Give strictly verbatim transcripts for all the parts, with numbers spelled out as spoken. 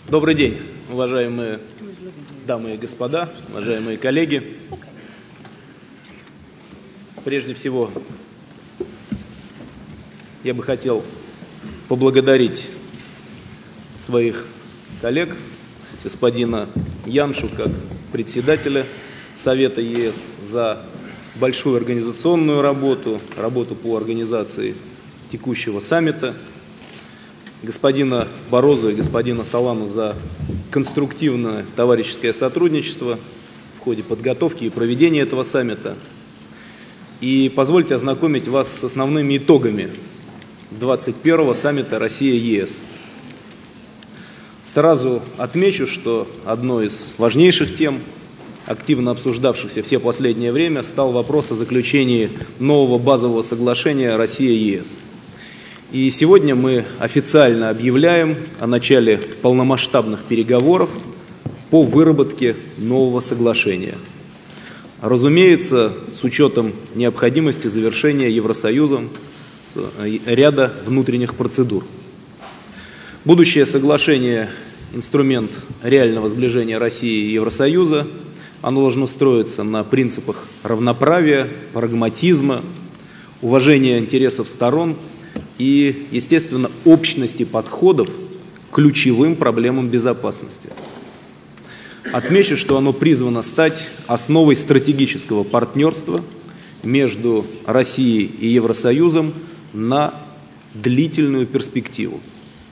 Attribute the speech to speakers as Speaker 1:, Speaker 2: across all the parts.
Speaker 1: Добрый день, уважаемые дамы и господа, уважаемые коллеги. Прежде всего, я бы хотел поблагодарить своих коллег, господина Яншу, как председателя Совета ЕС, за большую организационную работу, работу по организации текущего саммита, господина Барозу и господина Солану за конструктивное товарищеское сотрудничество в ходе подготовки и проведения этого саммита. И позвольте ознакомить вас с основными итогами двадцать первого саммита Россия-ЕС. Сразу отмечу, что одной из важнейших тем, активно обсуждавшихся все последнее время, стал вопрос о заключении нового базового соглашения Россия-ЕС. И сегодня мы официально объявляем о начале полномасштабных переговоров по выработке нового соглашения. Разумеется, с учетом необходимости завершения Евросоюзом ряда внутренних процедур. Будущее соглашение – инструмент реального сближения России и Евросоюза. Оно должно строиться на принципах равноправия, прагматизма, уважения интересов сторон и, естественно, общности подходов к ключевым проблемам безопасности. Отмечу, что оно призвано стать основой стратегического партнерства между Россией и Евросоюзом на длительную перспективу.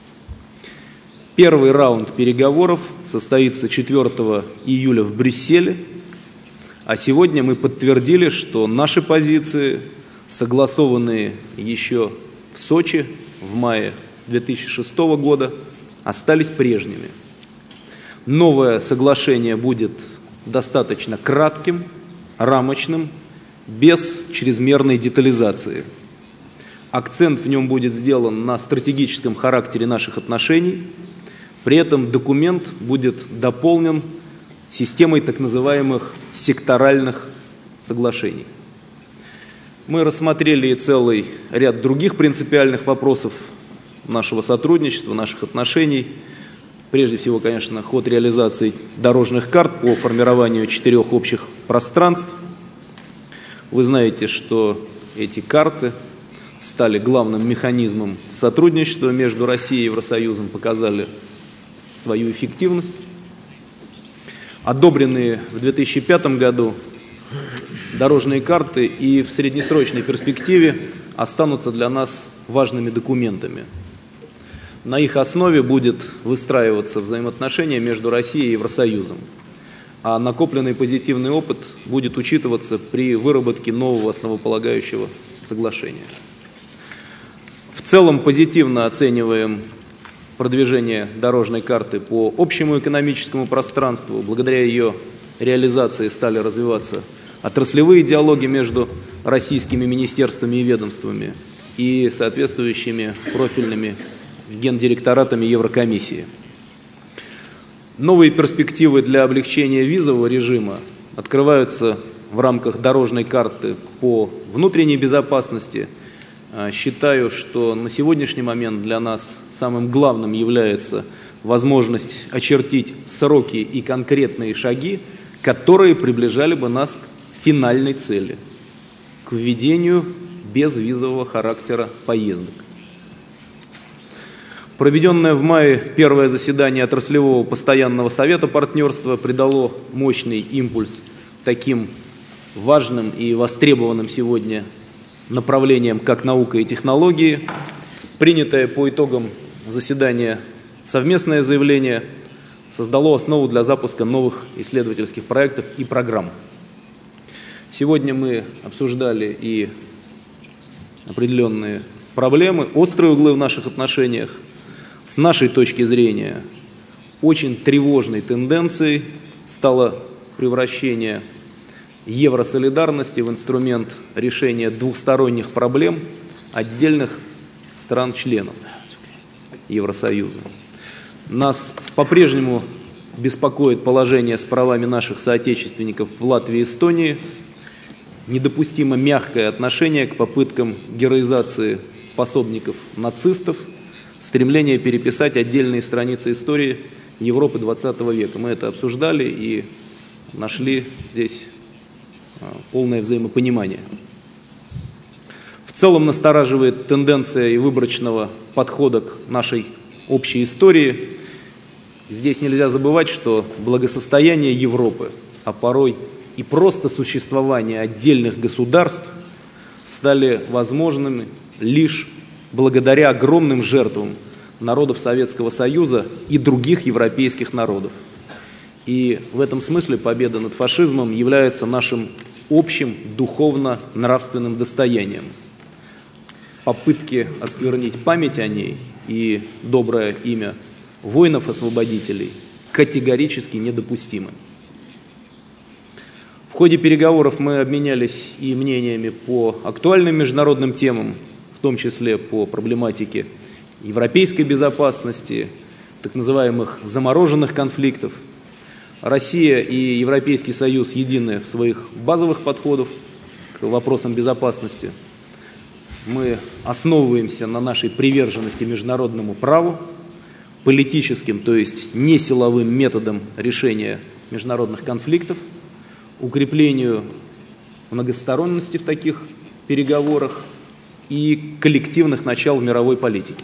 Speaker 1: Первый раунд переговоров состоится четвёртого июля в Брюсселе, а сегодня мы подтвердили, что наши позиции, согласованные еще в Сочи в мае две тысячи шестого года, остались прежними. Новое соглашение будет достаточно кратким, рамочным, без чрезмерной детализации. Акцент в нем будет сделан на стратегическом характере наших отношений. При этом документ будет дополнен системой так называемых секторальных соглашений. Мы рассмотрели и целый ряд других принципиальных вопросов нашего сотрудничества, наших отношений. Прежде всего, конечно, ход реализации дорожных карт по формированию четырех общих пространств. Вы знаете, что эти карты стали главным механизмом сотрудничества между Россией и Евросоюзом, показали свою эффективность. Одобренные в две тысячи пятом году дорожные карты и в среднесрочной перспективе останутся для нас важными документами. На их основе будет выстраиваться взаимоотношения между Россией и Евросоюзом, а накопленный позитивный опыт будет учитываться при выработке нового основополагающего соглашения. В целом позитивно оцениваем продвижение дорожной карты по общему экономическому пространству. Благодаря ее реализации стали развиваться отраслевые диалоги между российскими министерствами и ведомствами и соответствующими профильными гендиректоратами Еврокомиссии. Новые перспективы для облегчения визового режима открываются в рамках дорожной карты по внутренней безопасности. Считаю, что на сегодняшний момент для нас самым главным является возможность очертить сроки и конкретные шаги, которые приближали бы нас к финальной цели, к введению безвизового характера поездок. Проведенное в мае первое заседание отраслевого постоянного совета партнерства придало мощный импульс таким важным и востребованным сегодня направлениям, как наука и технологии. Принятое по итогам заседания совместное заявление создало основу для запуска новых исследовательских проектов и программ. Сегодня мы обсуждали и определенные проблемы, острые углы в наших отношениях. С нашей точки зрения, очень тревожной тенденцией стало превращение евросолидарности в инструмент решения двухсторонних проблем отдельных стран-членов Евросоюза. Нас по-прежнему беспокоит положение с правами наших соотечественников в Латвии и Эстонии, недопустимо мягкое отношение к попыткам героизации пособников нацистов, стремление переписать отдельные страницы истории Европы двадцатого века. Мы это обсуждали и нашли здесь полное взаимопонимание. В целом настораживает тенденция и выборочного подхода к нашей общей истории. Здесь нельзя забывать, что благосостояние Европы, а порой и просто существование отдельных государств стали возможными лишь благодаря огромным жертвам народов Советского Союза и других европейских народов. И в этом смысле победа над фашизмом является нашим общим духовно-нравственным достоянием. Попытки осквернить память о ней и доброе имя воинов-освободителей категорически недопустимы. В ходе переговоров мы обменялись и мнениями по актуальным международным темам, в том числе по проблематике европейской безопасности, так называемых замороженных конфликтов. Россия и Европейский Союз едины в своих базовых подходах к вопросам безопасности. Мы основываемся на нашей приверженности международному праву, политическим, то есть не силовым методам решения международных конфликтов, укреплению многосторонности в таких переговорах и коллективных начал в мировой политике.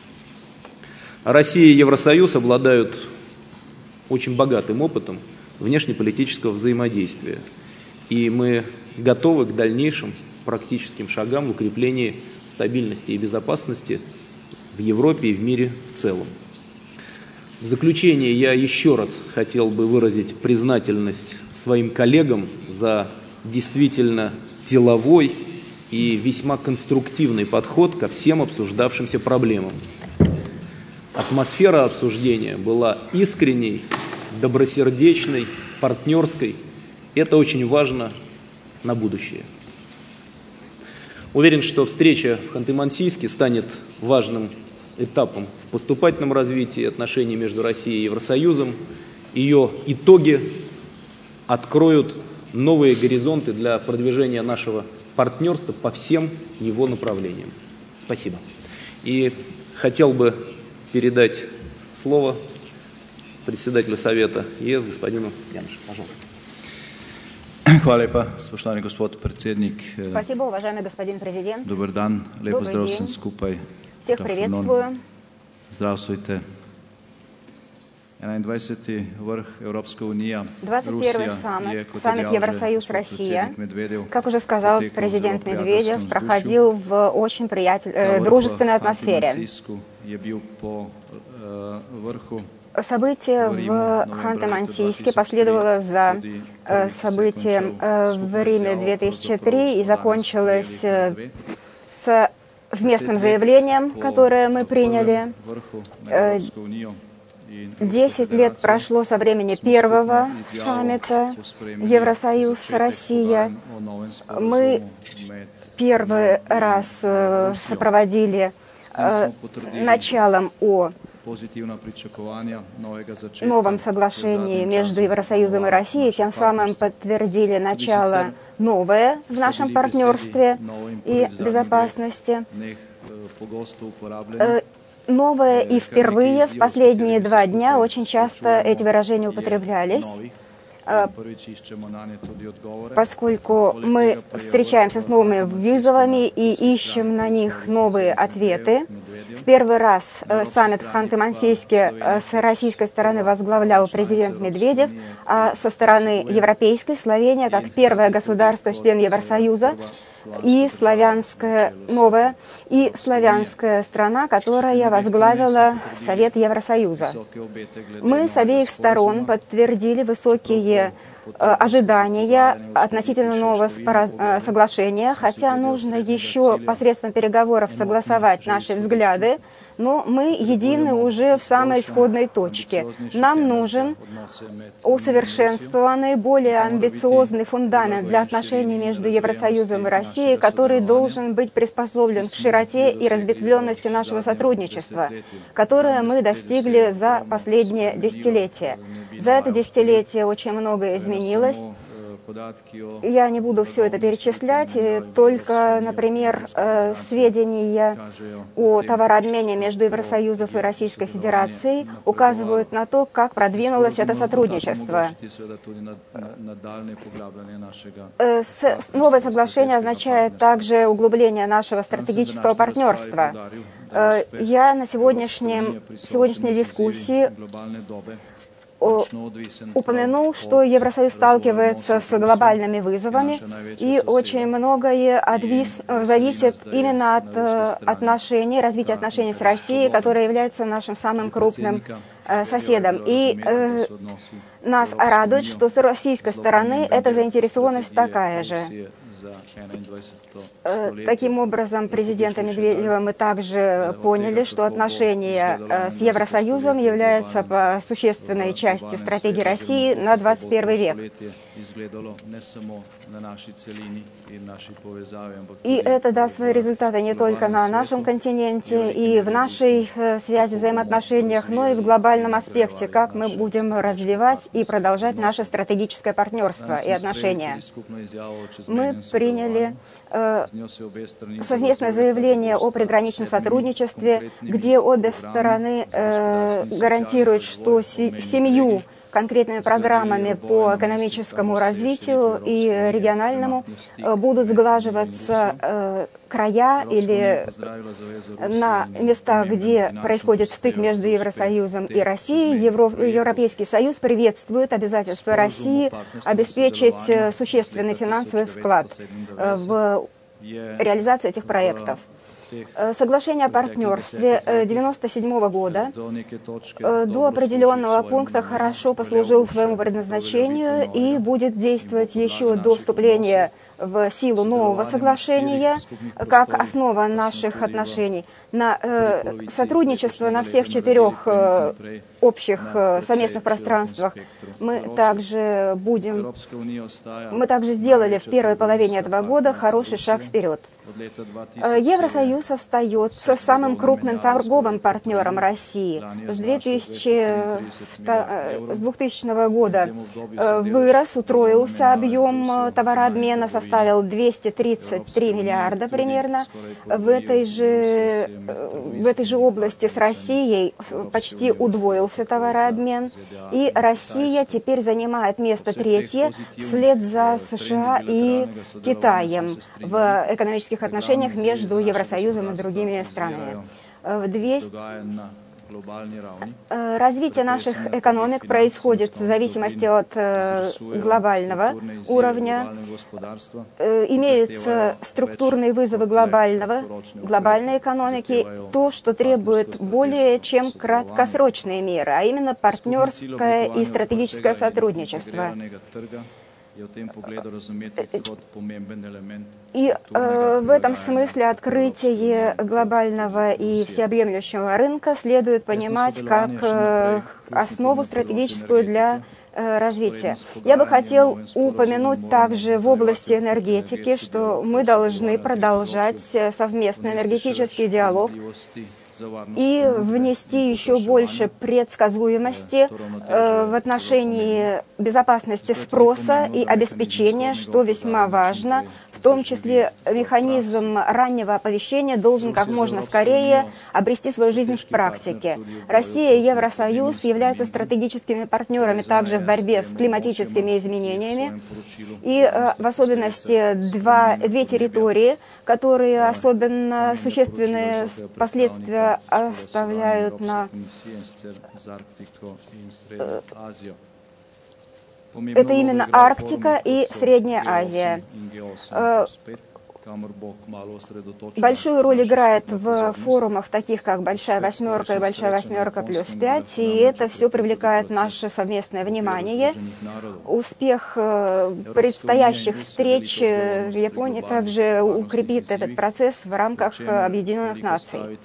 Speaker 1: Россия и Евросоюз обладают очень богатым опытом внешнеполитического взаимодействия, и мы готовы к дальнейшим практическим шагам в укреплении стабильности и безопасности в Европе и в мире в целом. В заключение я еще раз хотел бы выразить признательность своим коллегам за действительно деловой и весьма конструктивный подход ко всем обсуждавшимся проблемам. Атмосфера обсуждения была искренней, добросердечной, партнерской. Это очень важно на будущее. Уверен, что встреча в Ханты-Мансийске станет важным этапом в поступательном развитии отношений между Россией и Евросоюзом. Ее итоги откроют новые горизонты для продвижения нашего партнерства по всем его направлениям. Спасибо. И хотел бы передать слово председателю Совета ЕС господину Яношу. Пожалуйста.
Speaker 2: Hvala lepa, spoštovani gospod predsednik.
Speaker 3: Спасибо, уважаемый господин президент.
Speaker 2: Dobar dan, lepo
Speaker 3: Добрый
Speaker 2: zdrav
Speaker 3: день.
Speaker 2: vsem skupaj.
Speaker 3: Всех приветствую.
Speaker 2: Zdravstvujte. enaindvajseti vrh Evropska unija,
Speaker 3: двадцать первый саммит, саммит Евросоюз-Россия, как уже сказал президент Медведев, проходил в очень приятель, э, дружественной атмосфере. Событие в Ханты-Мансийске последовало за э, событием э, в Риме две тысячи три и закончилось э, с вместным заявлением, которое мы приняли. Э, Десять лет прошло со времени первого саммита Евросоюз-Россия. Мы первый раз э, сопроводили э, началом о новом соглашении между Евросоюзом и Россией, тем самым подтвердили начало новое в нашем партнерстве и безопасности. Новое и впервые в последние два дня очень часто эти выражения употреблялись, поскольку мы встречаемся с новыми вызовами и ищем на них новые ответы. В первый раз саммит в Ханты-Мансийске с российской стороны возглавлял президент Медведев, а со стороны европейской Словения, как первое государство, член Евросоюза, и славянская новая, и славянская страна, которая возглавила Совет Евросоюза. Мы с обеих сторон подтвердили высокие ожидания относительно нового соглашения, хотя нужно еще посредством переговоров согласовать наши взгляды, но мы едины уже в самой исходной точке. Нам нужен усовершенствованный, более амбициозный фундамент для отношений между Евросоюзом и Россией, который должен быть приспособлен к широте и разветвленности нашего сотрудничества, которое мы достигли за последнее десятилетие. За это десятилетие очень многое изменилось. Я не буду все это перечислять, только, например, сведения о товарообмене между Евросоюзом и Российской Федерацией указывают на то, как продвинулось это сотрудничество. Новое соглашение означает также углубление нашего стратегического партнерства. Я на сегодняшнем, сегодняшней дискуссии упомянул, что Евросоюз сталкивается с глобальными вызовами, и очень многое отвис, зависит именно от отношений, развития отношений с Россией, которая является нашим самым крупным соседом. И э, нас радует, что с российской стороны эта заинтересованность такая же. Таким образом, президента Медведева мы также поняли, что отношения с Евросоюзом являются существенной частью стратегии России на двадцать первый век. И это даст свои результаты не только на нашем континенте и в нашей связи, взаимоотношениях, но и в глобальном аспекте, как мы будем развивать и продолжать наше стратегическое партнерство и отношения. Мы приняли э, совместное заявление о приграничном сотрудничестве, где обе стороны э, гарантируют, что семью конкретными программами по экономическому развитию и региональному будут сглаживаться края или на местах, где происходит стык между Евросоюзом и Россией. Евро... Европейский Союз приветствует обязательство России обеспечить существенный финансовый вклад в реализацию этих проектов. Соглашение о партнерстве девяносто седьмого года до определенного пункта хорошо послужил своему предназначению и будет действовать еще до вступления в силу нового соглашения, как основа наших отношений. На э, сотрудничество на всех четырех э, общих э, совместных пространствах мы также будем, мы также сделали в первой половине этого года хороший шаг вперед. Евросоюз остается самым крупным торговым партнером России. С двухтысячного года вырос, утроился объем товарообмена, составил двести тридцать три миллиарда примерно. В этой же, в этой же области с Россией почти удвоился товарообмен. И Россия теперь занимает место третье вслед за США и Китаем в экономических отношениях между Евросоюзом и другими странами. Развитие наших экономик происходит в зависимости от глобального уровня. Имеются структурные вызовы глобального, глобальной экономики, то, что требует более чем краткосрочные меры, а именно партнерское и стратегическое сотрудничество. И э, в этом смысле открытие глобального и всеобъемлющего рынка следует понимать как э, основу стратегическую для э, развития. Я бы хотел упомянуть также в области энергетики, что мы должны продолжать совместный энергетический диалог и внести еще больше предсказуемости э, в отношении безопасности спроса и обеспечения, что весьма важно. В том числе механизм раннего оповещения должен как можно скорее обрести свою жизнь в практике. Россия и Евросоюз являются стратегическими партнерами также в борьбе с климатическими изменениями. И э, в особенности два, две территории, которые особенно существенные последствия оставляют на... Это именно Арктика и Средняя Азия. Большую роль играет в форумах, таких как «Большая восьмерка» и «Большая восьмерка плюс пять», и это все привлекает наше совместное внимание. Успех предстоящих встреч в Японии также укрепит этот процесс в рамках Объединенных Наций.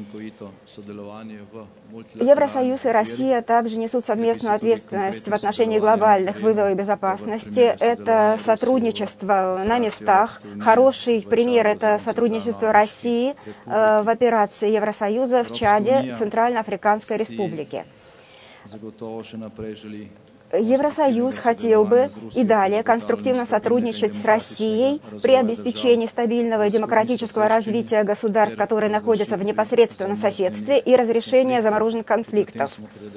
Speaker 3: Евросоюз и Россия также несут совместную ответственность в отношении глобальных вызовов безопасности. Это сотрудничество на местах, хороший пример – это сотрудничество России э, в операции Евросоюза в Чаде, Центральноафриканской Республике. Евросоюз хотел бы и далее конструктивно сотрудничать с Россией при обеспечении стабильного и демократического развития государств, которые находятся в непосредственном соседстве, и разрешения замороженных конфликтов.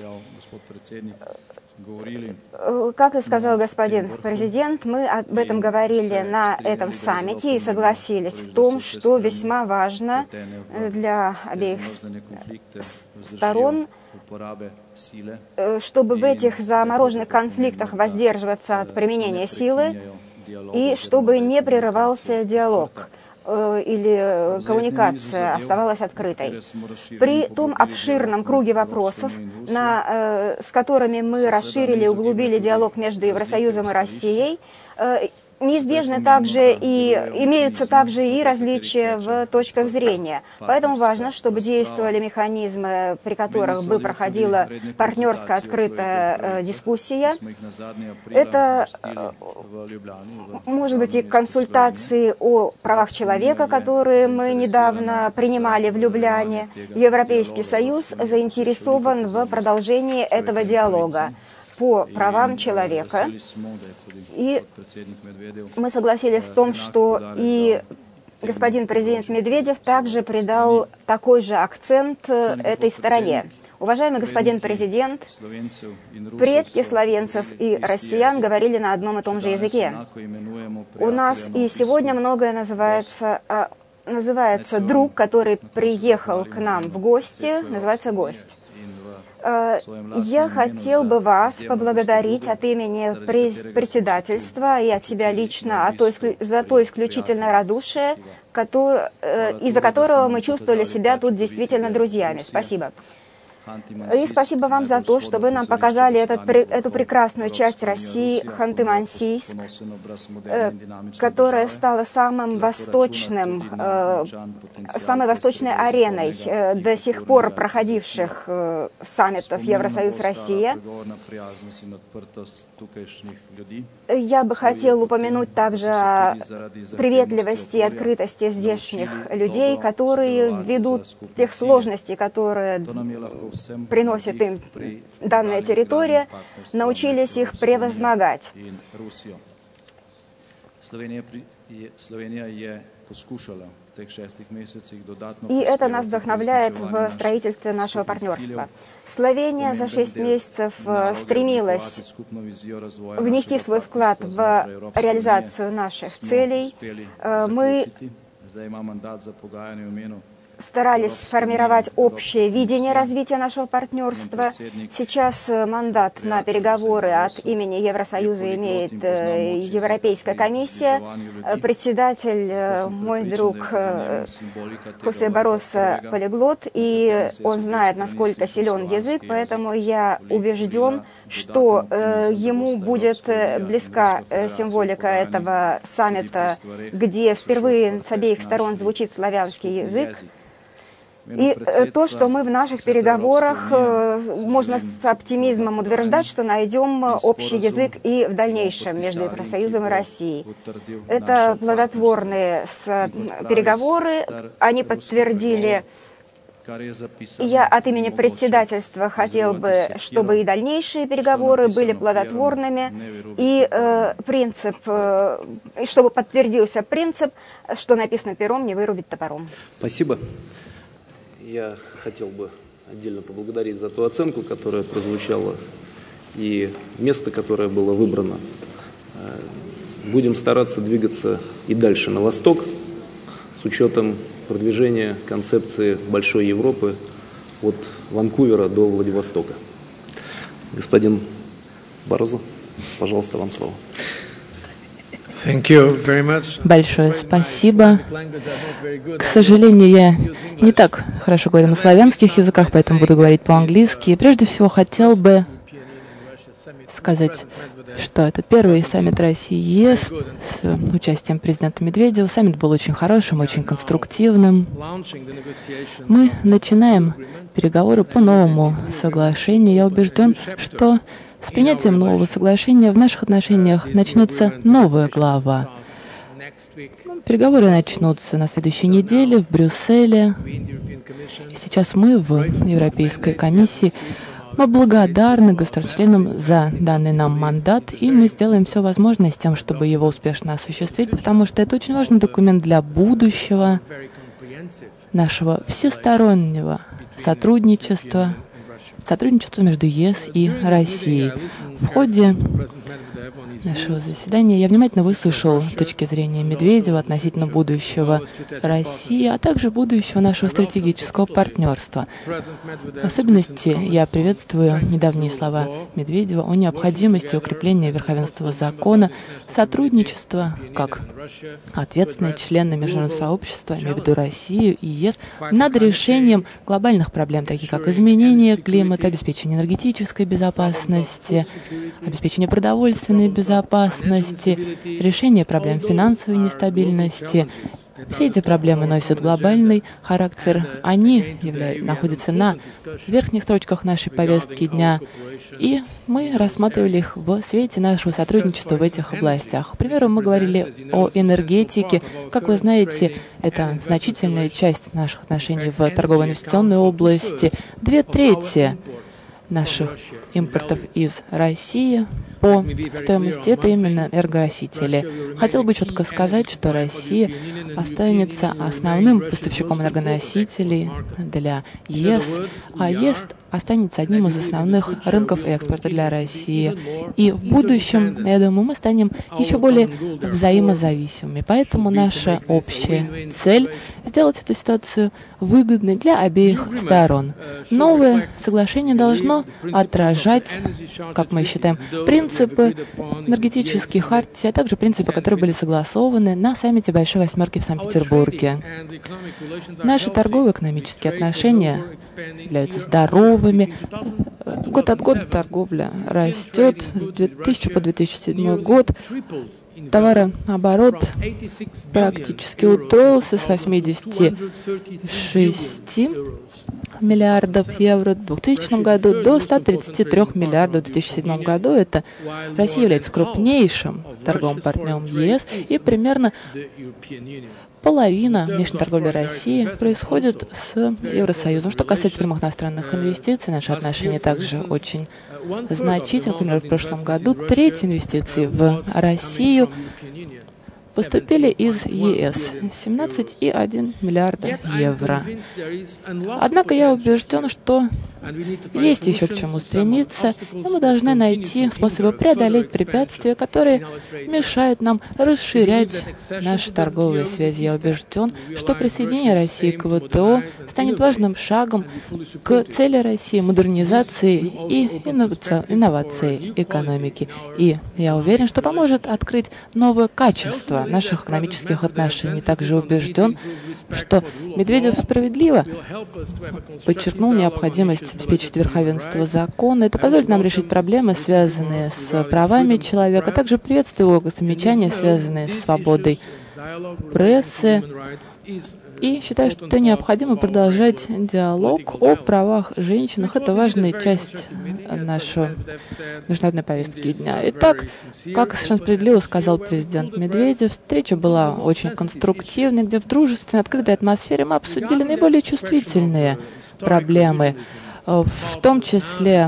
Speaker 3: Как и сказал господин президент, мы об этом говорили на этом саммите и согласились в том, что весьма важно для обеих сторон, чтобы в этих замороженных конфликтах воздерживаться от применения силы и чтобы не прерывался диалог или коммуникация оставалась открытой. При том обширном круге вопросов, на, с которыми мы расширили и углубили диалог между Евросоюзом и Россией, неизбежны также и имеются также и различия в точках зрения. Поэтому важно, чтобы действовали механизмы, при которых бы проходила партнерская открытая э, дискуссия. Это э, может быть и консультации о правах человека, которые мы недавно принимали в Любляне. Европейский Союз заинтересован в продолжении этого диалога по правам человека. И мы согласились в том, что и господин президент Медведев также придал такой же акцент этой стороне. Уважаемый господин президент, предки словенцев и россиян говорили на одном и том же языке. У нас и сегодня многое называется, называется друг, который приехал к нам в гости, называется гость. Я хотел бы вас поблагодарить от имени председательства и от себя лично за то исключительное радушие, из-за которого мы чувствовали себя тут действительно друзьями. Спасибо. И спасибо вам за то, что вы нам показали этот, эту прекрасную часть России, Ханты-Мансийск, которая стала самым восточным, самой восточной ареной до сих пор проходивших саммитов Евросоюз-Россия. Я бы хотел упомянуть также о приветливости и открытости здешних людей, которые ввиду тех сложностей, которые приносит им данная территория, научились их превозмогать. И это нас вдохновляет в строительстве нашего партнерства. Словения за шесть месяцев стремилась внести свой вклад в реализацию наших целей. Мы старались сформировать общее видение развития нашего партнерства. Сейчас мандат на переговоры от имени Евросоюза имеет Европейская комиссия. Председатель, мой друг Хосе Барроса, полиглот, и он знает, насколько силен язык, поэтому я убежден, что ему будет близка символика этого саммита, где впервые с обеих сторон звучит славянский язык. И то, что мы в наших переговорах, можно с оптимизмом утверждать, что найдем общий язык и в дальнейшем между Евросоюзом и Россией. Это плодотворные переговоры, они подтвердили. Я от имени председательства хотел бы, чтобы и дальнейшие переговоры были плодотворными, и э, принцип, э, чтобы подтвердился принцип, что написано пером, не вырубить топором.
Speaker 1: Спасибо. Я хотел бы отдельно поблагодарить за ту оценку, которая прозвучала, и место, которое было выбрано. Будем стараться двигаться и дальше на восток, с учетом продвижения концепции Большой Европы от Ванкувера до Владивостока. Господин Баррозу, пожалуйста, вам слово.
Speaker 4: Большое спасибо. К сожалению, я не так хорошо говорю на славянских языках, поэтому буду говорить по-английски. Прежде всего, хотел бы сказать, что это первый саммит России и ЕС с участием президента Медведева. Саммит был очень хорошим, очень конструктивным. Мы начинаем переговоры по новому соглашению. Я убежден, что с принятием нового соглашения в наших отношениях начнется новая глава. Переговоры начнутся на следующей неделе в Брюсселе. И сейчас мы в Европейской комиссии Мы благодарны государственным за данный нам мандат, и мы сделаем все возможное с тем, чтобы его успешно осуществить, потому что это очень важный документ для будущего нашего всестороннего сотрудничества, сотрудничества между ЕС и Россией. В ходе нашего заседания я внимательно выслушал точки зрения Медведева относительно будущего России, а также будущего нашего стратегического партнерства. В особенности я приветствую недавние слова Медведева о необходимости укрепления верховенства закона, сотрудничества как ответственные члены международного сообщества, я имею в виду Россию и ЕС, над решением глобальных проблем, таких как изменение климата, обеспечение энергетической безопасности, обеспечение продовольственной безопасности, решение проблем финансовой нестабильности. Все эти проблемы носят глобальный характер. Они являются, находятся на верхних строчках нашей повестки дня, и мы рассматривали их в свете нашего сотрудничества в этих областях. К примеру, мы говорили о энергетике. Как вы знаете, это значительная часть наших отношений в торгово-инвестиционной области. Две трети наших импортов из России по стоимости — это именно энергоносители. Хотел бы четко сказать, что Россия останется основным поставщиком энергоносителей для ЕС, а ЕС останется одним из основных рынков экспорта для России. И в будущем, я думаю, мы станем еще более взаимозависимыми. Поэтому наша общая цель — сделать эту ситуацию выгодной для обеих сторон. Новое соглашение должно отражать, как мы считаем, принципы энергетической хартии, а также принципы, которые были согласованы на саммите Большой Восьмерки в Санкт-Петербурге. Наши торгово-экономические отношения являются здоровыми. Год от года торговля растет. С две тысячи по две тысячи седьмой год товарооборот практически утроился с восьмидесяти шести миллиардов евро в двухтысячном году до ста тридцати трёх миллиардов в две тысячи седьмом году. Это Россия является крупнейшим торговым партнером ЕС, и примерно половина внешней торговли России происходит с Евросоюзом. Что касается прямых иностранных инвестиций, наши отношения также очень значительны. Например, в прошлом году треть инвестиций в Россию поступили из ЕС — семнадцать целых один десятых миллиарда евро. Однако я убежден, что есть еще к чему стремиться, и мы должны найти способы преодолеть препятствия, которые мешают нам расширять наши торговые связи. Я убежден, что присоединение России к ВТО станет важным шагом к цели России — модернизации и инновации экономики. И я уверен, что поможет открыть новое качество наших экономических отношений. Также убежден, что Медведев справедливо подчеркнул необходимость обеспечить верховенство закона. Это позволит нам решить проблемы, связанные с правами человека. Также приветствую его замечания, связанные с свободой прессы. И считаю, что это необходимо продолжать диалог о правах женщин. Это важная часть нашей международной повестки дня. Итак, как совершенно справедливо сказал президент Медведев, встреча была очень конструктивной, где в дружественной, открытой атмосфере мы обсудили наиболее чувствительные проблемы, в том числе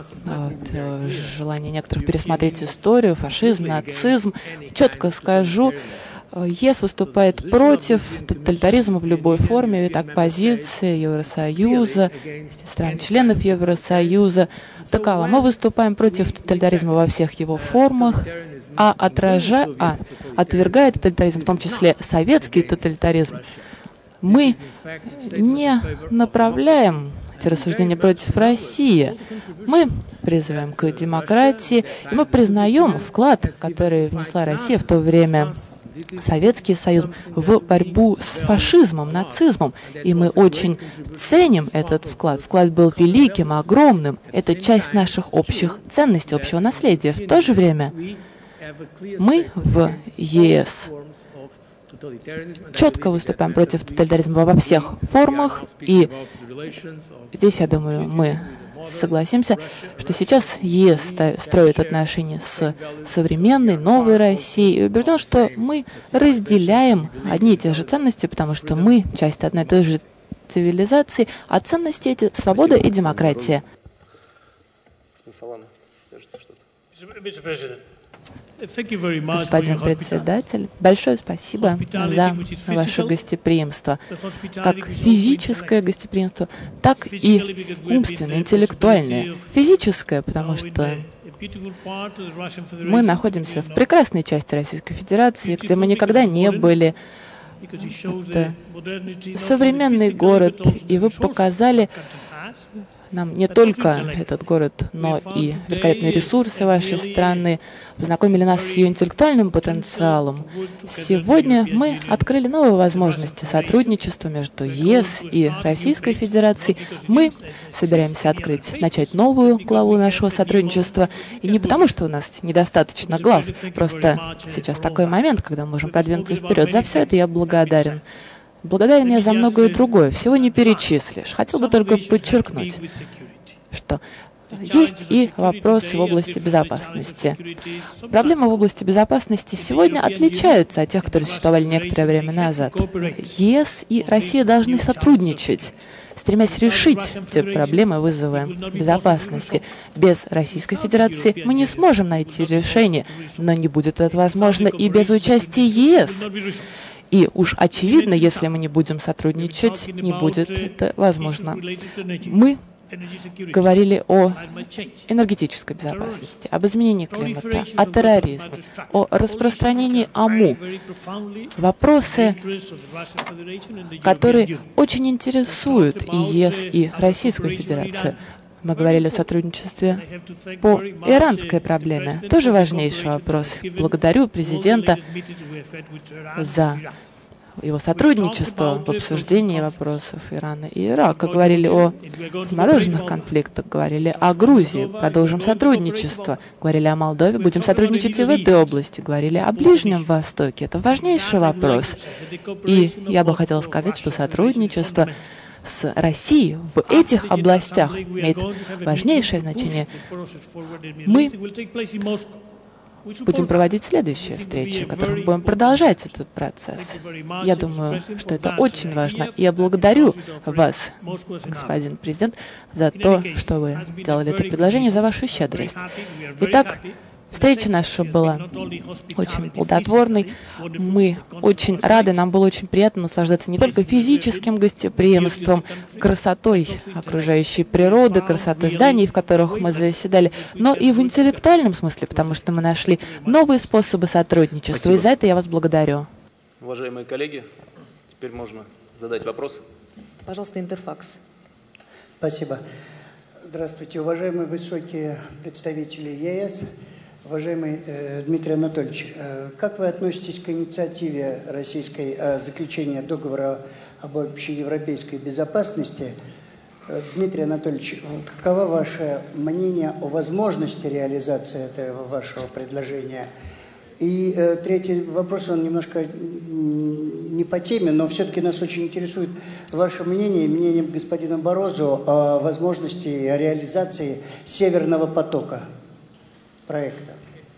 Speaker 4: желание некоторых пересмотреть историю, фашизм, нацизм. Четко скажу, ЕС выступает против тоталитаризма в любой форме. Итак, позиция Евросоюза, стран-членов Евросоюза такова. Мы выступаем против тоталитаризма во всех его формах, а, отража... а отвергая тоталитаризм, в том числе советский тоталитаризм, мы не направляем эти рассуждения против России. Мы призываем к демократии, и мы признаем вклад, который внесла Россия в то время, Советский Союз, в борьбу с фашизмом, нацизмом. И мы очень ценим этот вклад. Вклад был великим, огромным. Это часть наших общих ценностей, общего наследия. В то же время мы в ЕС четко выступаем против тоталитаризма во всех формах, и здесь, я думаю, мы согласимся, что сейчас ЕС строит отношения с современной, новой Россией, и убежден, что мы разделяем одни и те же ценности, потому что мы часть одной и той же цивилизации, а ценности эти — свобода и демократия.
Speaker 1: Солана, скажете что-то?
Speaker 4: Господин председатель, большое спасибо за ваше гостеприимство. Как физическое гостеприимство, так и умственное, интеллектуальное. Физическое, потому что мы находимся в прекрасной части Российской Федерации, где мы никогда не были. Это современный город, и вы показали нам не только этот город, но и великолепные ресурсы вашей страны, познакомили нас с ее интеллектуальным потенциалом. Сегодня мы открыли новые возможности сотрудничества между ЕС и Российской Федерацией. Мы собираемся открыть, начать новую главу нашего сотрудничества. И не потому, что у нас недостаточно глав, просто сейчас такой момент, когда мы можем продвинуться вперед. За все это я благодарен. Благодарен я за многое другое, всего не перечислишь. Хотел бы только подчеркнуть, что есть и вопросы в области безопасности. Проблемы в области безопасности сегодня отличаются от тех, которые существовали некоторое время назад. ЕС и Россия должны сотрудничать, стремясь решить те проблемы, вызовы безопасности. Без Российской Федерации мы не сможем найти решение, но не будет это возможно и без участия ЕС. И уж очевидно, если мы не будем сотрудничать, не будет это возможно. Мы говорили о энергетической безопасности, об изменении климата, о терроризме, о распространении ОМУ. Вопросы, которые очень интересуют и ЕС, и Российскую Федерацию. Мы говорили о сотрудничестве по иранской проблеме. Тоже важнейший вопрос. Благодарю президента за его сотрудничество в обсуждении вопросов Ирана и Ирака. Говорили о замороженных конфликтах, говорили о Грузии, продолжим сотрудничество. Говорили о Молдове, будем сотрудничать и в этой области. Говорили о Ближнем Востоке. Это важнейший вопрос. И я бы хотела сказать, что сотрудничество с Россией в этих областях имеет важнейшее значение. Мы будем проводить следующие встречи, в которых будем продолжать этот процесс. Я думаю, что это очень важно. И я благодарю вас, господин президент, за то, что вы делали это предложение, за вашу щедрость. Итак, встреча наша была очень плодотворной. Мы очень рады, нам было очень приятно наслаждаться не только физическим гостеприимством, красотой окружающей природы, красотой зданий, в которых мы заседали, но и в интеллектуальном смысле, потому что мы нашли новые способы сотрудничества. Спасибо. И за это я вас благодарю.
Speaker 1: Уважаемые коллеги, теперь можно задать вопросы.
Speaker 5: Пожалуйста, Интерфакс.
Speaker 6: Спасибо. Здравствуйте, уважаемые высокие представители ЕС. Уважаемый э, Дмитрий Анатольевич, э, как вы относитесь к инициативе российской о заключении договора об общеевропейской безопасности? Э, Дмитрий Анатольевич, вот каково ваше мнение о возможности реализации этого вашего предложения? И э, третий вопрос, он немножко не по теме, но все-таки нас очень интересует ваше мнение, мнение господина Барозу о возможности реализации Северного потока проекта.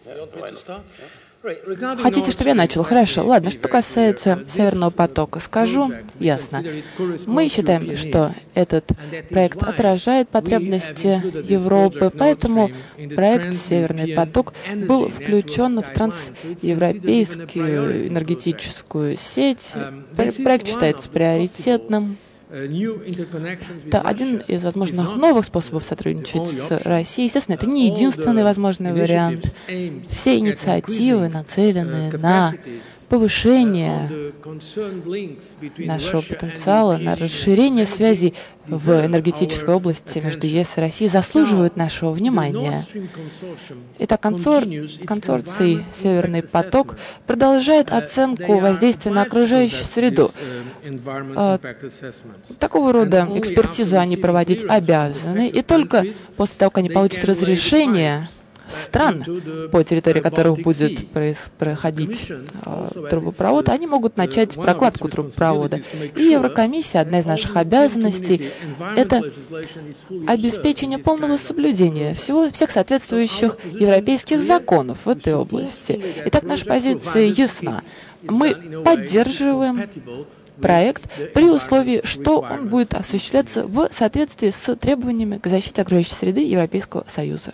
Speaker 4: Хотите, чтобы я начал? Хорошо. Ладно, что касается Северного потока, скажу ясно. Мы считаем, что этот проект отражает потребности Европы, поэтому проект «Северный поток» был включен в трансевропейскую энергетическую сеть. Проект считается приоритетным. Это один из возможных новых способов сотрудничать с Россией. Естественно, это не единственный возможный вариант. Все инициативы нацелены на повышение нашего потенциала, на расширение связей в энергетической области между ЕС и Россией заслуживают нашего внимания. Итак, консор... консорций «Северный поток» продолжает оценку воздействия на окружающую среду. Такого рода экспертизу они проводить обязаны, и только после того, как они получат разрешение стран, по территории которых будет проходить э, трубопровод, они могут начать прокладку трубопровода. И Еврокомиссия, одна из наших обязанностей, это обеспечение полного соблюдения всего, всех соответствующих европейских законов в этой области. Итак, наша позиция ясна. Мы поддерживаем проект при условии, что он будет осуществляться в соответствии с требованиями к защите окружающей среды Европейского Союза.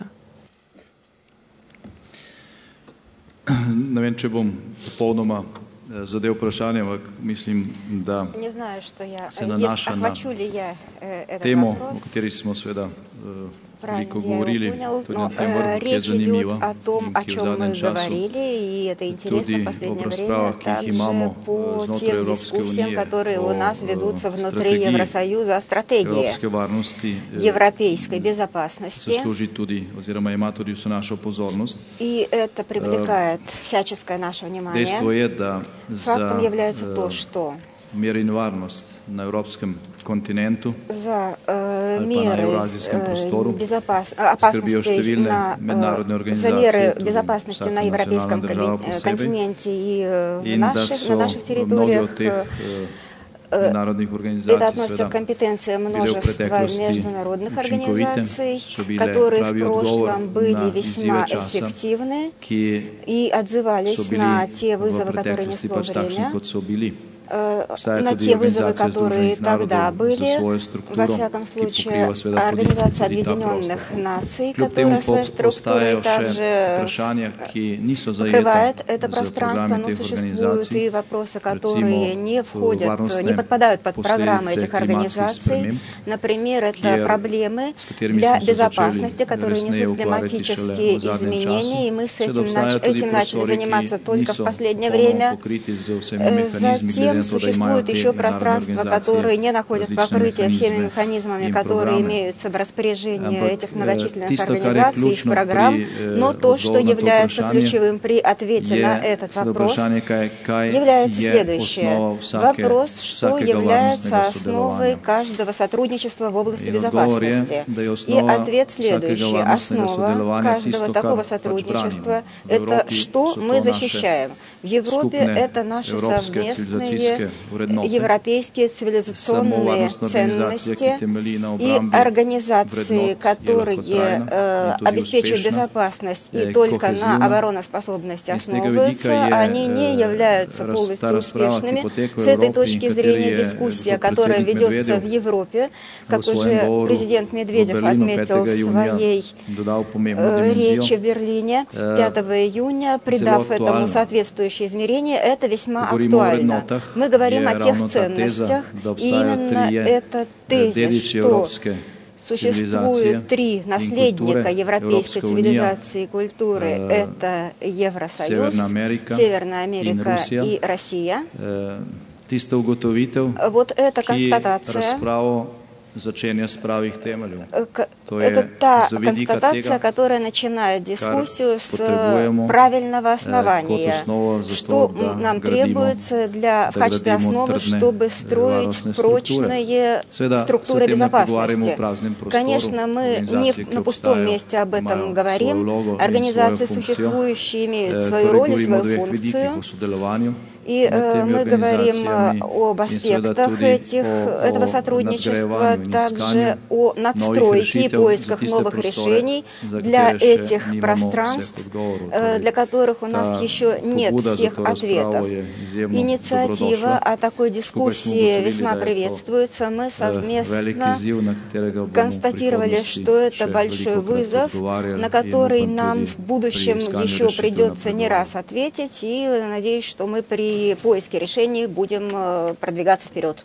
Speaker 2: Не vem, če bom popolnoma zadev vprašanje, ampak mislim, da
Speaker 3: Не знаю, что я,
Speaker 2: se
Speaker 3: э,
Speaker 2: nanaša
Speaker 3: есть,
Speaker 2: na
Speaker 3: охвачу ли я э, этот
Speaker 2: temo, o
Speaker 3: вопрос.
Speaker 2: kateri smo seveda eh,
Speaker 3: Правильно
Speaker 2: veliko
Speaker 3: я его
Speaker 2: govorili,
Speaker 3: понял,
Speaker 2: tudi
Speaker 3: но
Speaker 2: na tem
Speaker 3: э,
Speaker 2: vrhu, ki je
Speaker 3: речь идет
Speaker 2: zanimiva
Speaker 3: о том,
Speaker 2: in
Speaker 3: о
Speaker 2: ki v
Speaker 3: чем мы
Speaker 2: zadnjem času
Speaker 3: говорили, и это интересно в
Speaker 2: tudi
Speaker 3: последнее
Speaker 2: ob
Speaker 3: время,
Speaker 2: razpravah, ki jih
Speaker 3: также
Speaker 2: imamo
Speaker 3: по
Speaker 2: znotraj
Speaker 3: тем
Speaker 2: Evropske
Speaker 3: дискуссиям,
Speaker 2: unije
Speaker 3: которые у
Speaker 2: o
Speaker 3: нас ведутся
Speaker 2: eh,
Speaker 3: внутри
Speaker 2: strategiji
Speaker 3: Евросоюза о стратегии
Speaker 2: evropske varnosti, eh,
Speaker 3: европейской безопасности.
Speaker 2: zasluži tudi oziroma ima tudi vso našo pozornost.
Speaker 3: И это привлекает всяческое наше внимание.
Speaker 2: Dejstvo je, da
Speaker 3: Фактом
Speaker 2: za
Speaker 3: является то,
Speaker 2: eh,
Speaker 3: что
Speaker 2: mir in varnost na evropskem kontinentu
Speaker 3: за э,
Speaker 2: ali pa na
Speaker 3: меры
Speaker 2: evrazijskem prostoru
Speaker 3: э, безопас...
Speaker 2: skrbijo
Speaker 3: опасности
Speaker 2: številne
Speaker 3: на,
Speaker 2: mednarodne
Speaker 3: э, за меры
Speaker 2: organizacije, tudi
Speaker 3: безопасности
Speaker 2: vsaka
Speaker 3: на европейском
Speaker 2: nacionalna država
Speaker 3: контин-
Speaker 2: posebej,
Speaker 3: континенте и э, в
Speaker 2: in da
Speaker 3: наших, на
Speaker 2: so
Speaker 3: наших
Speaker 2: mnoge
Speaker 3: территориях.
Speaker 2: od teh
Speaker 3: э,
Speaker 2: eh, mednarodnih
Speaker 3: Это
Speaker 2: organizacij
Speaker 3: относится к
Speaker 2: seveda
Speaker 3: компетенции
Speaker 2: bile v
Speaker 3: множества
Speaker 2: preteklosti
Speaker 3: международных
Speaker 2: učinkovite,
Speaker 3: организаций,
Speaker 2: so bile
Speaker 3: которые в
Speaker 2: pravi odgovor
Speaker 3: прошлом были
Speaker 2: na
Speaker 3: весьма
Speaker 2: izzive časa,
Speaker 3: эффективны
Speaker 2: ki
Speaker 3: и
Speaker 2: so
Speaker 3: отзывались
Speaker 2: bili
Speaker 3: на те
Speaker 2: v
Speaker 3: вызовы, которые
Speaker 2: preteklosti
Speaker 3: несло
Speaker 2: pač takšni,
Speaker 3: время,
Speaker 2: kot so bili.
Speaker 3: э,
Speaker 2: Obstaja
Speaker 3: на
Speaker 2: tudi
Speaker 3: те вызовы,
Speaker 2: Organizacija
Speaker 3: которые
Speaker 2: Združenih
Speaker 3: тогда
Speaker 2: narodov za
Speaker 3: были.
Speaker 2: svojo
Speaker 3: Во
Speaker 2: strukturo,
Speaker 3: всяком
Speaker 2: ki
Speaker 3: случае,
Speaker 2: pokriva seveda tudi,
Speaker 3: Организация
Speaker 2: tudi ta
Speaker 3: Объединенных
Speaker 2: prostor.
Speaker 3: Наций,
Speaker 2: Kljub
Speaker 3: которая
Speaker 2: temu
Speaker 3: своей структурой
Speaker 2: postajajo še
Speaker 3: также
Speaker 2: vprašanja, ki niso
Speaker 3: покрывает
Speaker 2: zajeta
Speaker 3: это
Speaker 2: z
Speaker 3: пространство,
Speaker 2: programi
Speaker 3: но
Speaker 2: teh
Speaker 3: существуют
Speaker 2: organizacij,
Speaker 3: и вопросы, которые
Speaker 2: recimo
Speaker 3: не входят,
Speaker 2: varnostne
Speaker 3: не подпадают под программы
Speaker 2: posledice
Speaker 3: этих
Speaker 2: klimatskih
Speaker 3: организаций.
Speaker 2: sprememb,
Speaker 3: Например, это
Speaker 2: kjer,
Speaker 3: проблемы
Speaker 2: s katerimi
Speaker 3: для
Speaker 2: smo se
Speaker 3: безопасности,
Speaker 2: začeli
Speaker 3: которые
Speaker 2: resneje
Speaker 3: несут
Speaker 2: ukvarjati šele
Speaker 3: климатические
Speaker 2: v zadnjem
Speaker 3: изменения, и
Speaker 2: času.
Speaker 3: мы с
Speaker 2: Seveda
Speaker 3: этим, нач...
Speaker 2: obstajajo tudi
Speaker 3: этим начали
Speaker 2: prostori,
Speaker 3: заниматься
Speaker 2: ki
Speaker 3: только в
Speaker 2: niso
Speaker 3: последнее
Speaker 2: popolnoma
Speaker 3: время.
Speaker 2: pokriti z vsemi
Speaker 3: Э,
Speaker 2: mehanizmi, glede
Speaker 3: Затем
Speaker 2: na to, da imajo
Speaker 3: существует
Speaker 2: te
Speaker 3: еще
Speaker 2: mednarodne
Speaker 3: пространства,
Speaker 2: organizacije
Speaker 3: которые не находят
Speaker 2: različne
Speaker 3: покрытия всеми
Speaker 2: mehanizme
Speaker 3: механизмами,
Speaker 2: in
Speaker 3: которые
Speaker 2: programe.
Speaker 3: имеются в распоряжении
Speaker 2: Ampak
Speaker 3: этих
Speaker 2: eh,
Speaker 3: многочисленных
Speaker 2: tisto, kar je
Speaker 3: организаций, их
Speaker 2: ključno
Speaker 3: программ.
Speaker 2: pri eh,
Speaker 3: Но то, что
Speaker 2: odgovoru na to
Speaker 3: является
Speaker 2: vprašanje,
Speaker 3: ключевым при ответе на
Speaker 2: je
Speaker 3: этот
Speaker 2: seveda
Speaker 3: вопрос,
Speaker 2: vprašanje, kaj, kaj
Speaker 3: является
Speaker 2: je
Speaker 3: следующее.
Speaker 2: osnova vsake,
Speaker 3: Вопрос, что
Speaker 2: vsakega
Speaker 3: является
Speaker 2: varnostnega
Speaker 3: основой
Speaker 2: sodelovanja.
Speaker 3: каждого сотрудничества в области
Speaker 2: In odgovor je,
Speaker 3: безопасности.
Speaker 2: da je
Speaker 3: И
Speaker 2: osnova
Speaker 3: ответ
Speaker 2: vsakega
Speaker 3: следующий.
Speaker 2: varnostnega
Speaker 3: Основа
Speaker 2: sodelovanja
Speaker 3: каждого
Speaker 2: tisto,
Speaker 3: такого
Speaker 2: kar pač
Speaker 3: сотрудничества –
Speaker 2: branimo. V
Speaker 3: это
Speaker 2: Evropi
Speaker 3: что
Speaker 2: so
Speaker 3: мы
Speaker 2: to naše
Speaker 3: защищаем. В Европе
Speaker 2: skupne
Speaker 3: это наши
Speaker 2: evropske
Speaker 3: совместные
Speaker 2: civilizacijske vrednote.
Speaker 3: европейские
Speaker 2: Samo
Speaker 3: цивилизационные
Speaker 2: varnostna organizacija, ki
Speaker 3: ценности
Speaker 2: temelji na
Speaker 3: и
Speaker 2: obrambi
Speaker 3: организации,
Speaker 2: vrednот, je lahko
Speaker 3: которые
Speaker 2: trajna
Speaker 3: э,
Speaker 2: in tudi
Speaker 3: обеспечивают
Speaker 2: uspešna,
Speaker 3: безопасность и
Speaker 2: je
Speaker 3: только на
Speaker 2: kohezivna.
Speaker 3: обороноспособности
Speaker 2: Iz tega vidika
Speaker 3: основываются,
Speaker 2: je
Speaker 3: они не
Speaker 2: eh,
Speaker 3: являются
Speaker 2: raz- ta
Speaker 3: полностью
Speaker 2: razprava, ki
Speaker 3: успешными.
Speaker 2: poteka v
Speaker 3: С этой
Speaker 2: Evropi in
Speaker 3: точки
Speaker 2: kateri
Speaker 3: зрения
Speaker 2: je
Speaker 3: дискуссия,
Speaker 2: gospod
Speaker 3: которая
Speaker 2: predsednik
Speaker 3: ведется
Speaker 2: Medvedev
Speaker 3: в Европе, как
Speaker 2: v svojem
Speaker 3: уже
Speaker 2: govoru
Speaker 3: президент
Speaker 2: v
Speaker 3: Медведев
Speaker 2: Berlinu
Speaker 3: отметил
Speaker 2: petega
Speaker 3: в
Speaker 2: junija
Speaker 3: своей
Speaker 2: dodal pomembno
Speaker 3: э,
Speaker 2: dimenzijo.
Speaker 3: речи в Берлине пятого июня, придав этому
Speaker 2: актуально.
Speaker 3: соответствующее измерение, это весьма
Speaker 2: Ko govorimo o
Speaker 3: актуально.
Speaker 2: vrednotah,
Speaker 3: Мы говорим
Speaker 2: je
Speaker 3: о тех
Speaker 2: ravno ta
Speaker 3: ценностях,
Speaker 2: teza, da
Speaker 3: и
Speaker 2: obstajajo
Speaker 3: именно
Speaker 2: trije
Speaker 3: это тезис,
Speaker 2: dediči
Speaker 3: что
Speaker 2: evropske
Speaker 3: существует три наследника европейской
Speaker 2: Европска
Speaker 3: цивилизации и культуры.
Speaker 2: э,
Speaker 3: Это Евросоюз,
Speaker 2: Северная Америка
Speaker 3: Северная
Speaker 2: и
Speaker 3: Америка
Speaker 2: Rusija.
Speaker 3: и Россия.
Speaker 2: Eh, Tista ugotovitev,
Speaker 3: Вот эта
Speaker 2: ki
Speaker 3: констатация,
Speaker 2: razpravo začenja s pravih temeljev.
Speaker 3: э, к-
Speaker 2: To
Speaker 3: это
Speaker 2: je
Speaker 3: та
Speaker 2: z vidika
Speaker 3: констатация,
Speaker 2: tega,
Speaker 3: которая начинает дискуссию с
Speaker 2: potrebujemo,
Speaker 3: правильного
Speaker 2: eh,
Speaker 3: основания,
Speaker 2: kot osnovo za
Speaker 3: что
Speaker 2: to, da
Speaker 3: нам
Speaker 2: gradimo,
Speaker 3: требуется для, в
Speaker 2: da
Speaker 3: качестве
Speaker 2: gradimo
Speaker 3: основы,
Speaker 2: trdne,
Speaker 3: чтобы
Speaker 2: eh,
Speaker 3: строить
Speaker 2: varnostne
Speaker 3: прочные
Speaker 2: Seveda
Speaker 3: структуры
Speaker 2: se o tem ne pogovarjamo
Speaker 3: безопасности.
Speaker 2: v praznem prostoru.
Speaker 3: Конечно, мы не
Speaker 2: Organizacije, ki
Speaker 3: на пустом
Speaker 2: obstajajo,
Speaker 3: месте об этом
Speaker 2: imajo
Speaker 3: говорим.
Speaker 2: svojo vlogo in
Speaker 3: Организации
Speaker 2: svojo funkcijo.
Speaker 3: существующие имеют
Speaker 2: Eh,
Speaker 3: свою
Speaker 2: Torej
Speaker 3: роль и
Speaker 2: govorimo o
Speaker 3: свою
Speaker 2: dveh vidikih,
Speaker 3: функцию.
Speaker 2: o sodelovanju
Speaker 3: И
Speaker 2: med
Speaker 3: э,
Speaker 2: temi
Speaker 3: мы говорим
Speaker 2: organizacijami
Speaker 3: э, об
Speaker 2: in seveda
Speaker 3: аспектах
Speaker 2: tudi
Speaker 3: этих,
Speaker 2: o,
Speaker 3: этого
Speaker 2: o
Speaker 3: сотрудничества,
Speaker 2: nadgrajevanju in
Speaker 3: также
Speaker 2: iskanju
Speaker 3: о
Speaker 2: novih
Speaker 3: надстройке и
Speaker 2: rešitev za
Speaker 3: поисках
Speaker 2: tiste
Speaker 3: новых
Speaker 2: prostore,
Speaker 3: решений
Speaker 2: za
Speaker 3: для
Speaker 2: katere še
Speaker 3: этих
Speaker 2: nimamo
Speaker 3: пространств,
Speaker 2: vseh odgovorov.
Speaker 3: э,
Speaker 2: Torej,
Speaker 3: для которых у
Speaker 2: ta
Speaker 3: нас еще нет
Speaker 2: pobuda za
Speaker 3: всех
Speaker 2: to razpravo
Speaker 3: ответов.
Speaker 2: je izjemno
Speaker 3: Инициатива
Speaker 2: dobrodošla.
Speaker 3: о такой
Speaker 2: Skupaj smo
Speaker 3: дискуссии
Speaker 2: ugotovili,
Speaker 3: весьма
Speaker 2: da je to
Speaker 3: приветствуется. Мы
Speaker 2: eh, velik
Speaker 3: совместно
Speaker 2: izziv, na katerega bomo v
Speaker 3: констатировали,
Speaker 2: prihodnosti
Speaker 3: что это
Speaker 2: še
Speaker 3: большой
Speaker 2: velikokrat
Speaker 3: вызов,
Speaker 2: odgovarjali
Speaker 3: на
Speaker 2: in
Speaker 3: который
Speaker 2: upam
Speaker 3: нам
Speaker 2: tudi
Speaker 3: в
Speaker 2: pri
Speaker 3: будущем
Speaker 2: iskanju
Speaker 3: еще
Speaker 2: rešitev
Speaker 3: придется не
Speaker 2: napredovali.
Speaker 3: раз ответить, и надеюсь, что мы при поиске решений будем э, продвигаться вперед.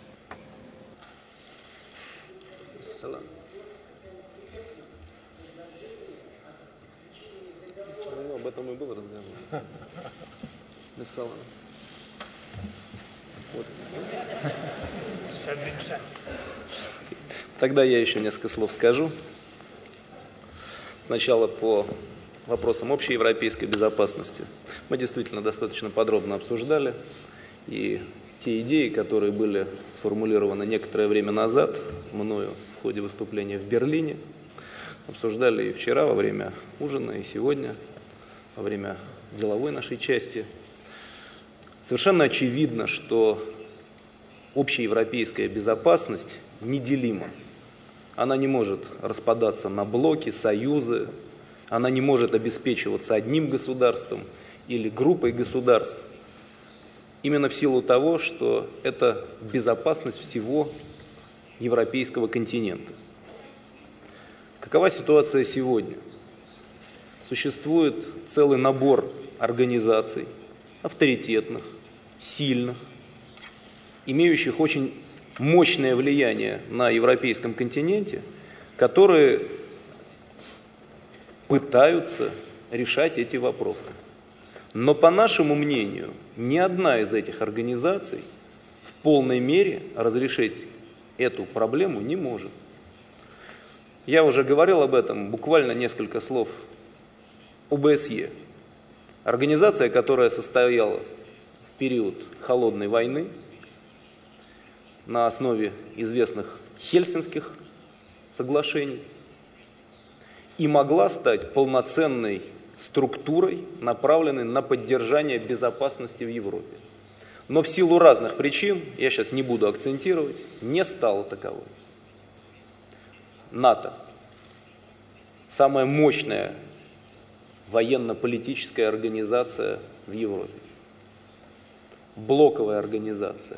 Speaker 1: Ну, об этом и был разговор. Без салона. Вот. Тогда я еще несколько слов скажу. Сначала по вопросам общеевропейской безопасности. Мы действительно достаточно подробно обсуждали, и те идеи, которые были сформулированы некоторое время назад мною в ходе выступления в Берлине, обсуждали и вчера во время ужина, и сегодня во время деловой нашей части. Совершенно очевидно, что общеевропейская безопасность неделима. Она не может распадаться на блоки, союзы, она не может обеспечиваться одним государством или группой государств. именно в силу того, что это безопасность всего европейского континента. Какова ситуация сегодня? Существует целый набор организаций, авторитетных, сильных, имеющих очень мощное влияние на европейском континенте, которые пытаются решать эти вопросы. Но, по нашему мнению, ни одна из этих организаций в полной мере разрешить эту проблему не может. Я уже говорил об этом, буквально несколько слов. о бэ эс е. Организация, которая состояла в период холодной войны на основе известных Хельсинских соглашений и могла стать полноценной структурой, направленной на поддержание безопасности в Европе. Но в силу разных причин, я сейчас не буду акцентировать, не стала таковой. НАТО. Самая мощная военно-политическая организация в Европе. Блоковая организация.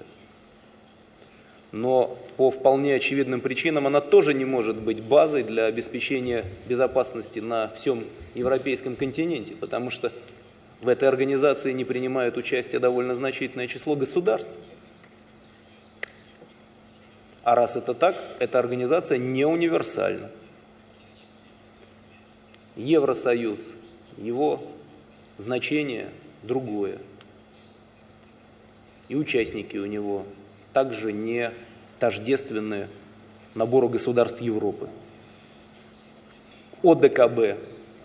Speaker 1: Но по вполне очевидным причинам она тоже не может быть базой для обеспечения безопасности на всем европейском континенте, потому что в этой организации не принимает участие довольно значительное число государств. А раз это так, эта организация не универсальна. Евросоюз, его значение другое. И участники у него также не тождественны набору государств Европы. о дэ ка бэ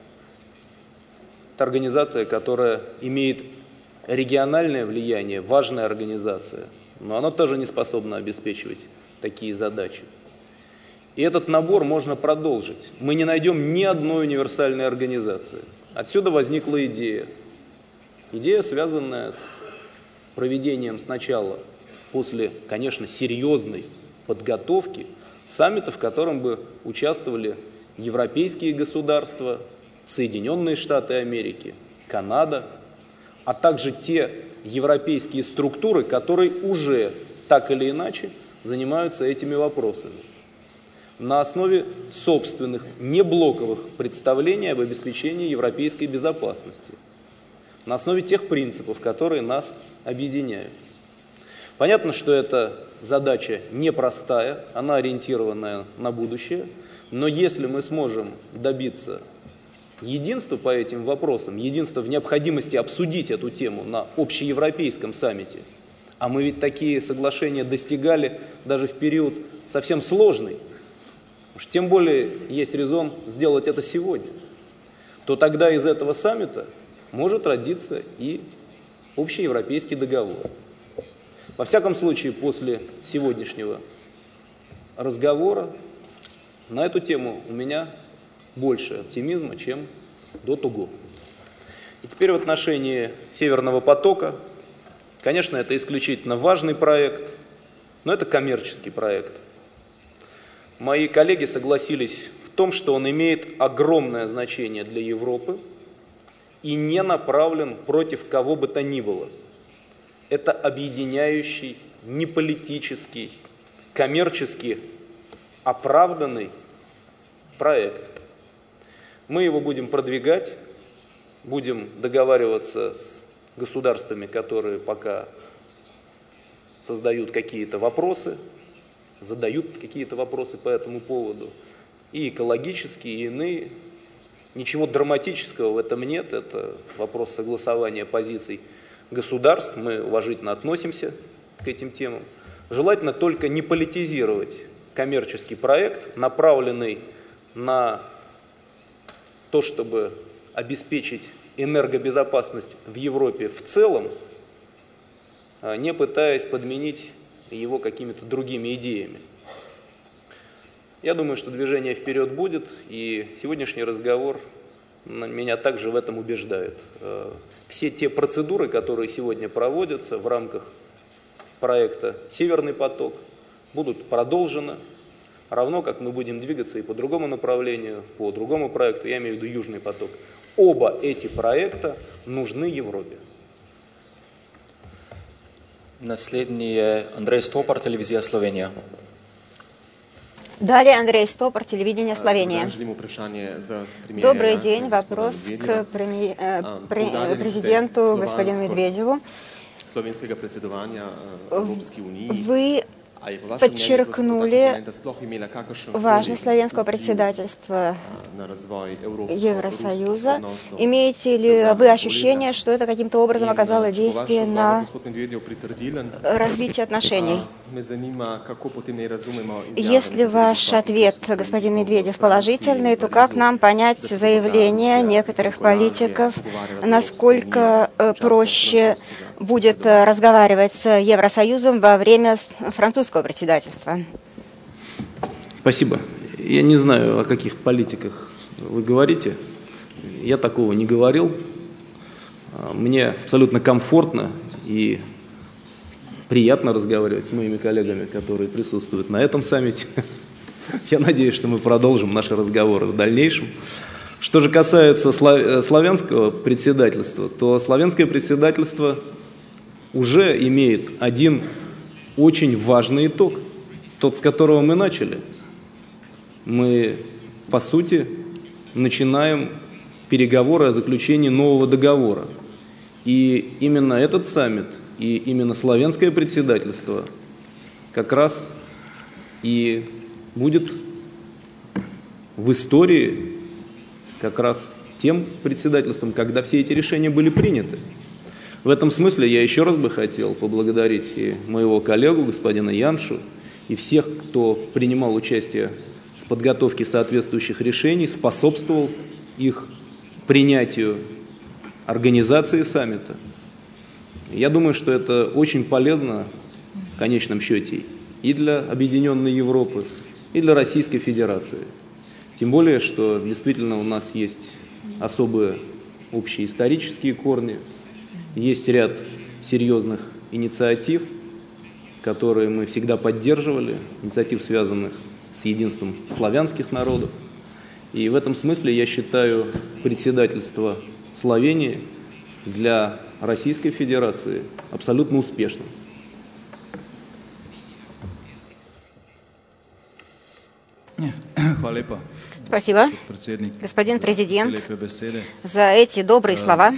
Speaker 1: – это организация, которая имеет региональное влияние, важная организация, но она тоже не способна обеспечивать такие задачи. И этот набор можно продолжить. Мы не найдем ни одной универсальной организации. Отсюда возникла идея. Идея, связанная с проведением сначала, после, конечно, серьезной подготовки, саммита, в котором бы участвовали европейские государства, Соединенные Штаты Америки, Канада, а также те европейские структуры, которые уже так или иначе занимаются этими вопросами. На основе собственных, неблоковых представлений об обеспечении европейской безопасности. На основе тех принципов, которые нас объединяют. Понятно, что эта задача непростая, она ориентированная на будущее, но если мы сможем добиться единства по этим вопросам, единства в необходимости обсудить эту тему на общеевропейском саммите, а мы ведь такие соглашения достигали даже в период совсем сложный, уж тем более есть резон сделать это сегодня, то тогда из этого саммита может родиться и общеевропейский договор. Во всяком случае, после сегодняшнего разговора на эту тему у меня больше оптимизма, чем до того. И теперь в отношении Северного потока. Конечно, это исключительно важный проект, но это коммерческий проект. Мои коллеги согласились в том, что он имеет огромное значение для Европы и не направлен против кого бы то ни было. Это объединяющий, неполитический, коммерчески оправданный проект. Мы его будем продвигать, будем договариваться с государствами, которые пока создают какие-то вопросы, задают какие-то вопросы по этому поводу, и экологические, и иные. Ничего драматического в этом нет, это вопрос согласования позиций государств, мы уважительно относимся к этим темам. Желательно только не политизировать коммерческий проект, направленный на то, чтобы обеспечить энергобезопасность в Европе в целом, не пытаясь подменить его какими-то другими идеями. Я думаю, что движение вперед будет, и сегодняшний разговор меня также в этом убеждает. Все те процедуры, которые сегодня проводятся в рамках проекта «Северный поток», будут продолжены, равно как мы будем двигаться и по другому направлению, по другому проекту, я имею в виду «Южный поток». Оба эти проекта нужны Европе.
Speaker 7: Naslednji je Andrej Stopar, televizija Slovenija.
Speaker 3: Далее Андрей Стопар, телевидение Словения. Добрый день. Вопрос к преми... президенту господину Медведеву. Вы подчеркнули важность славянского председательства Евросоюза. Имеете ли вы ощущение, что это каким-то образом оказало действие на развитие отношений? Если ваш ответ, господин Медведев, положительный, то как нам понять заявление некоторых политиков, насколько проще будет разговаривать с Евросоюзом во время французского председательства?
Speaker 1: Спасибо. Я не знаю, о каких политиках вы говорите. Я такого не говорил. Мне абсолютно комфортно и приятно разговаривать с моими коллегами, которые присутствуют на этом саммите. Я надеюсь, что мы продолжим наши разговоры в дальнейшем. Что же касается славянского председательства, то славянское председательство уже имеет один очень важный итог, тот, с которого мы начали. Мы, по сути, начинаем переговоры о заключении нового договора. И именно этот саммит, и именно славянское председательство как раз и будет в истории как раз тем председательством, когда все эти решения были приняты. В этом смысле я еще раз бы хотел поблагодарить и моего коллегу, господина Яншу, и всех, кто принимал участие в подготовке соответствующих решений, способствовал их принятию организации саммита. Я думаю, что это очень полезно в конечном счете и для Объединенной Европы, и для Российской Федерации. Тем более, что действительно у нас есть особые общие исторические корни, есть ряд серьезных инициатив, которые мы всегда поддерживали, инициатив, связанных с единством славянских народов. И в этом смысле я считаю председательство Словении для Российской Федерации абсолютно успешным.
Speaker 3: Спасибо, господин президент, за эти добрые слова.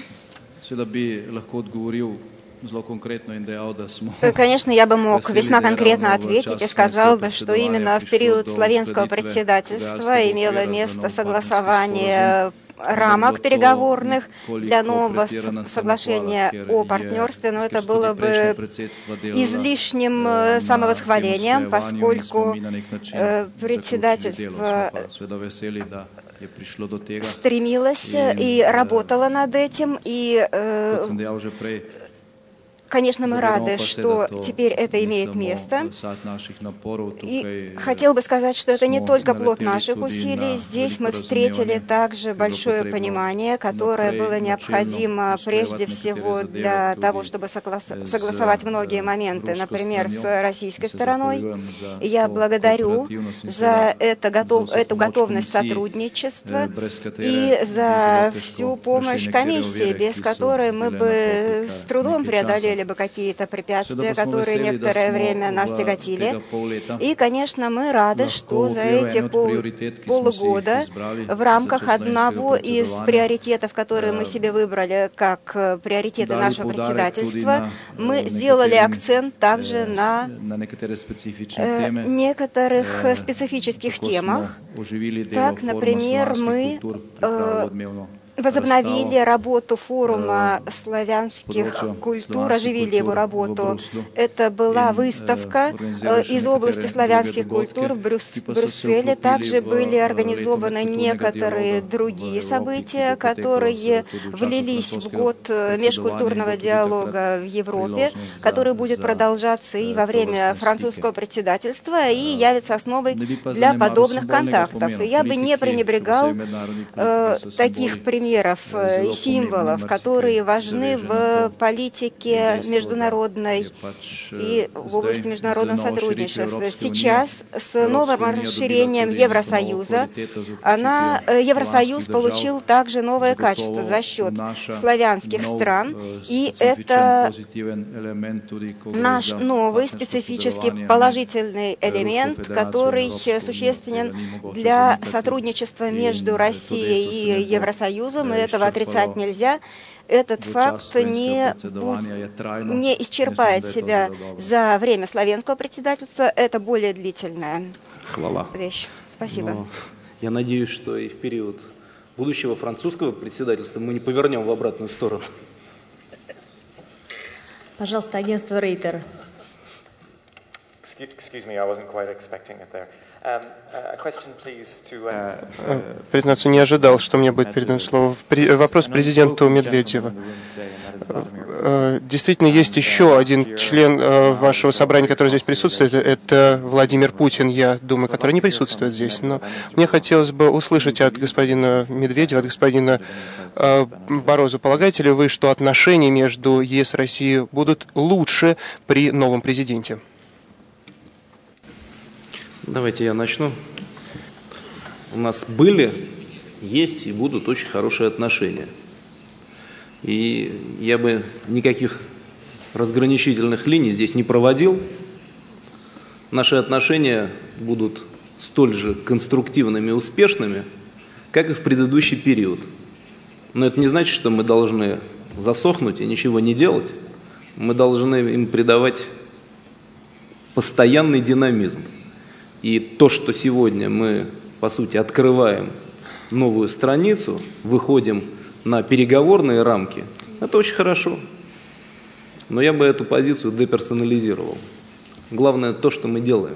Speaker 3: Конечно, я бы мог весьма конкретно ответить и сказал бы, что именно в период словенского председательства имело место согласование рамок переговорных для нового соглашения о партнерстве, но это было бы излишним самовосхвалением, поскольку председательство стремилось и работало над этим, и конечно, мы рады, что теперь это имеет место. И хотел бы сказать, что это не только плод наших усилий. Здесь мы встретили также большое понимание, которое было необходимо прежде всего для того, чтобы согласовать многие моменты, например, с российской стороной. Я благодарю за это готов, эту готовность сотрудничества и за всю помощь комиссии, без которой мы бы с трудом преодолели бы какие-то препятствия, которые некоторое время нас тяготили. И, конечно, мы рады, что за эти пол, полгода в рамках одного из приоритетов, которые мы себе выбрали как приоритеты нашего председательства, мы сделали акцент также на э, некоторых специфических темах. Так, например, мы э, возобновили работу форума славянских культур, оживили его работу. Это была выставка из области славянских культур в Брюс Брюсселе. Также были организованы некоторые другие события, которые влились в год межкультурного диалога в Европе, который будет продолжаться и во время французского председательства и явится основой для подобных контактов. И я бы не пренебрегал э, таких примеров примеров и символов, которые важны в политике международной и в области международного сотрудничества. Сейчас с новым расширением Евросоюза она, Евросоюз получил также новое качество за счет славянских стран, и это наш новый специфический положительный элемент, который существенен для сотрудничества между Россией и Евросоюзом, и этого отрицать нельзя. Этот факт не, не исчерпает себя за время славянского председательства, это более длительная
Speaker 1: Хвала.
Speaker 3: вещь. Спасибо.
Speaker 1: Но я надеюсь, что и в период будущего французского председательства мы не повернем в обратную сторону.
Speaker 5: Пожалуйста, агентство Рейтер.
Speaker 8: Excuse me, I wasn't quite expecting it there. Um, a question, please, to, uh, uh,
Speaker 9: Признаться, не ожидал, что мне будет передано слово. Вопрос президенту Медведеву. Действительно, есть еще один член вашего собрания, который здесь присутствует. Это Владимир Путин, я думаю, который не присутствует здесь. Но мне хотелось бы услышать от господина Медведева, от господина Барозу. Полагаете ли вы, что отношения между ЕС и Россией будут лучше при новом президенте?
Speaker 1: Давайте я начну. У нас были, есть и будут очень хорошие отношения. И я бы никаких разграничительных линий здесь не проводил. Наши отношения будут столь же конструктивными и успешными, как и в предыдущий период. Но это не значит, что мы должны засохнуть и ничего не делать. Мы должны им придавать постоянный динамизм. И то, что сегодня мы, по сути, открываем новую страницу, выходим на переговорные рамки, это очень хорошо. Но я бы эту позицию деперсонализировал. Главное то, что мы делаем.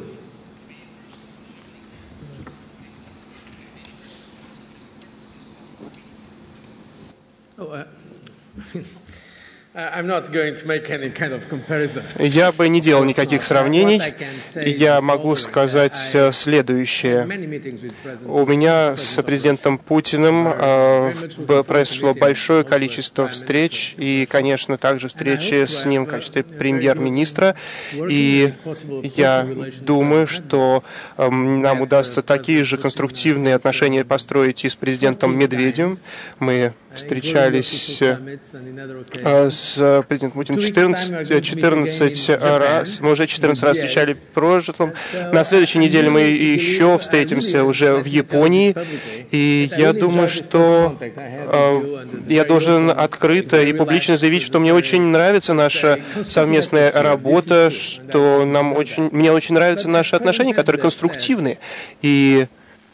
Speaker 9: Я бы не делал никаких сравнений. Я могу сказать следующее. У меня с президентом Путиным э, произошло большое количество встреч, и, конечно, также встречи с ним в качестве премьер-министра. И я думаю, что э, нам удастся такие же конструктивные отношения построить и с президентом Медведевым. Мы встречались э, с президентом Путиным четырнадцать, четырнадцать раз. Мы уже четырнадцать раз встречали в прошлом. На следующей неделе мы еще встретимся уже в Японии. И я думаю, что э, я должен открыто и публично заявить, что мне очень нравится наша совместная работа, что нам очень, мне очень нравятся наши отношения, которые конструктивны. И